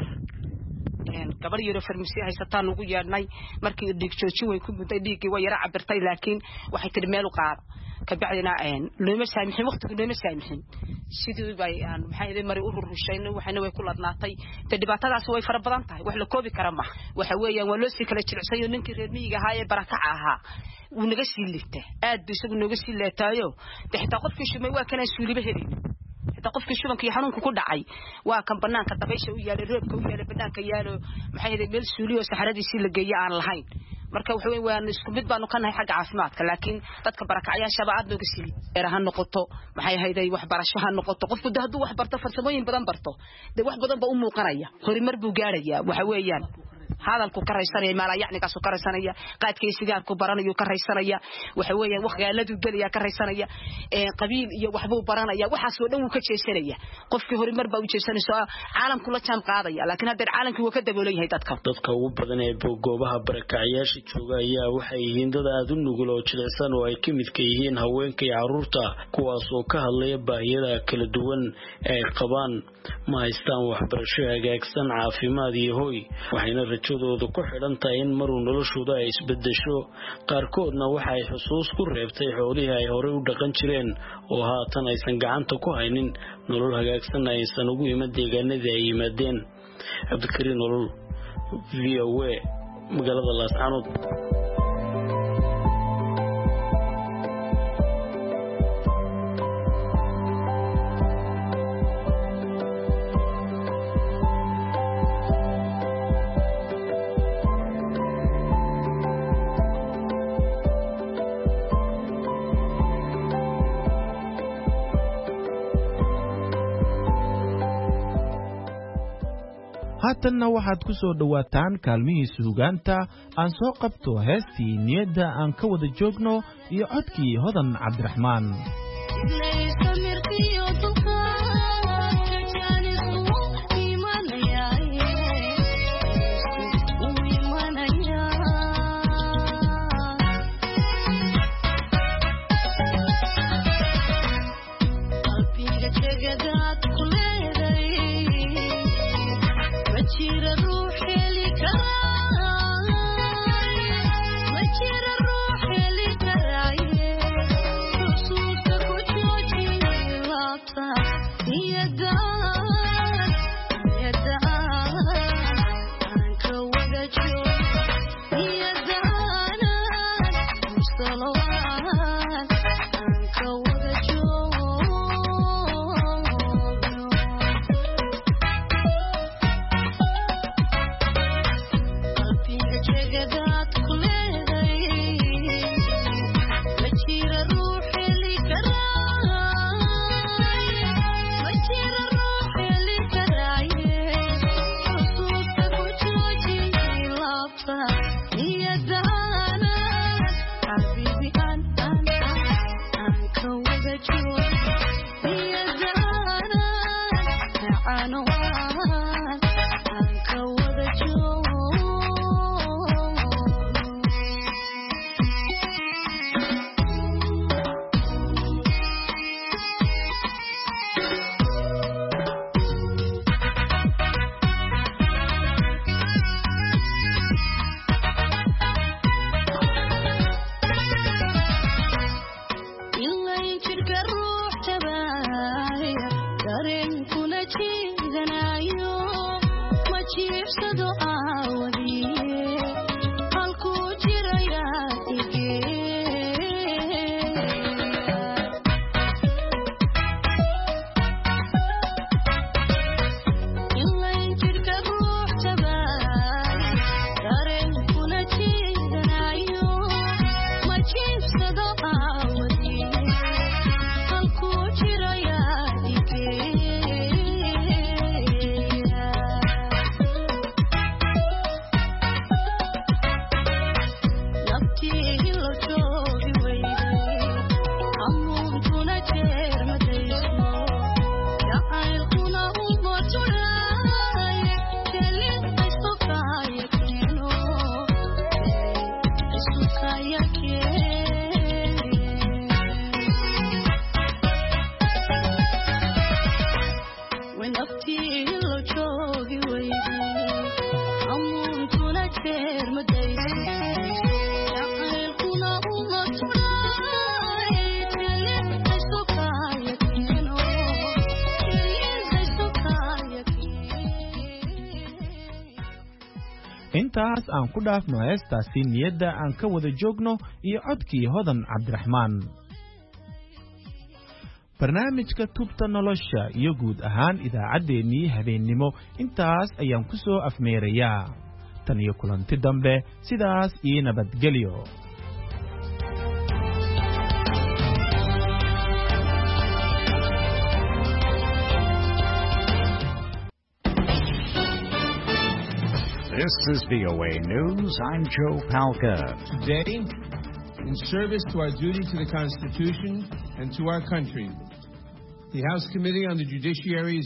een gabar yaro farmasi haysataan ugu yeednay markii dhiig joojin way ku mudday dhiigii way yara cabirtay laakiin waxay tiri meel u qaad ka bacdina een looma saamixin waqtigu looma saamixin sidii bay aan maxay ahayd mari u rurushayna waxayna way ku ladnaatay dhibaatada way fara badan tahay wax la koobi kara ma waxa weeyaan waa loo sii kala jilcsayo ninkii reer miyiga ahaa ee barakac ahaa uu naga sii liitay aad buu isagu naga sii leetaayo xitaa qofkii shumay waa kana suuliba helin xitaa qofkii shubankii xanuunku ku dhacay waa kan banaanka dabaysha u yaalay roobka u yaalay banaanka yaalo maxay ahayd meel suuliyo saxaradiisii la geeyay aan lahayn marka waxa weey waan isku mid baanu ka nahay xagga caafimaadka laakiin dadka barakacayaasha aad nooga sii erahan noqoto maxay ahayd wax barasho ha noqoto qofku hadduu wax barto farsamooyin badan barto de wax badan ba u muuqanaya horimar buu gaaraya waxa weeyaan hadalku ka raysanaya maala yacni ka soo ka raysanaya qaadkii sigaarku baranayo ka raysanaya waxa weeyaan waqtigeeladu galiya ka raysanaya ee qabiil iyo waxbuu baranaya waxaas oo dhan uu ka jeesanaya qofkii horimar baa u jeesanayso caalamku la jaan qaadaya laakiin hadda caalamku uu ka daboolan yahay dadka dadka ugu badan ee goobaha barakacayaasha jooga ayaa waxay yihiin dad aad u nugul oo jilicsan oo ay ka mid ka yihiin haweenka iyo carruurta kuwaas oo ka hadlaya baahiyada kala duwan ee qabaan ma haystaan waxbarasho hagaagsan caafimaad iyo hoy waxayna rajadooda ku xidhan tahay in maruu noloshooda ay isbedesho qaarkoodna waxa ay xusuus ku reebtay xoolihii ay hore u dhaqan jireen oo haatan aysan gacanta ku haynin nolol hagaagsan aysan ugu iman deegaanadii ay yimaadeen Cabdikariin Nolol V O A magaalada Laascaanood haatanna waxaad ku soo dhawaataan kaalmihii suugaanta aan soo qabto heestii niyadda aan ka wada joogno iyo codkii hodan cabdiraxmaan dareen kula jiidanayo ma intaas aan ku dhaafno heestaasi niyadda aan ka wada joogno iyo codkii hodan cabdiraxmaan. barnaamijka tubta nolosha iyo guud ahaan idaacaddeenii habeennimo intaas ayaan ku soo afmeerayaa. tan iyo kulanti dambe sidaas iyo nabadgelyo. This is V O A News. I'm Joe Palca. Today, in service to our duty to the Constitution and to our country, the House Committee on the Judiciary's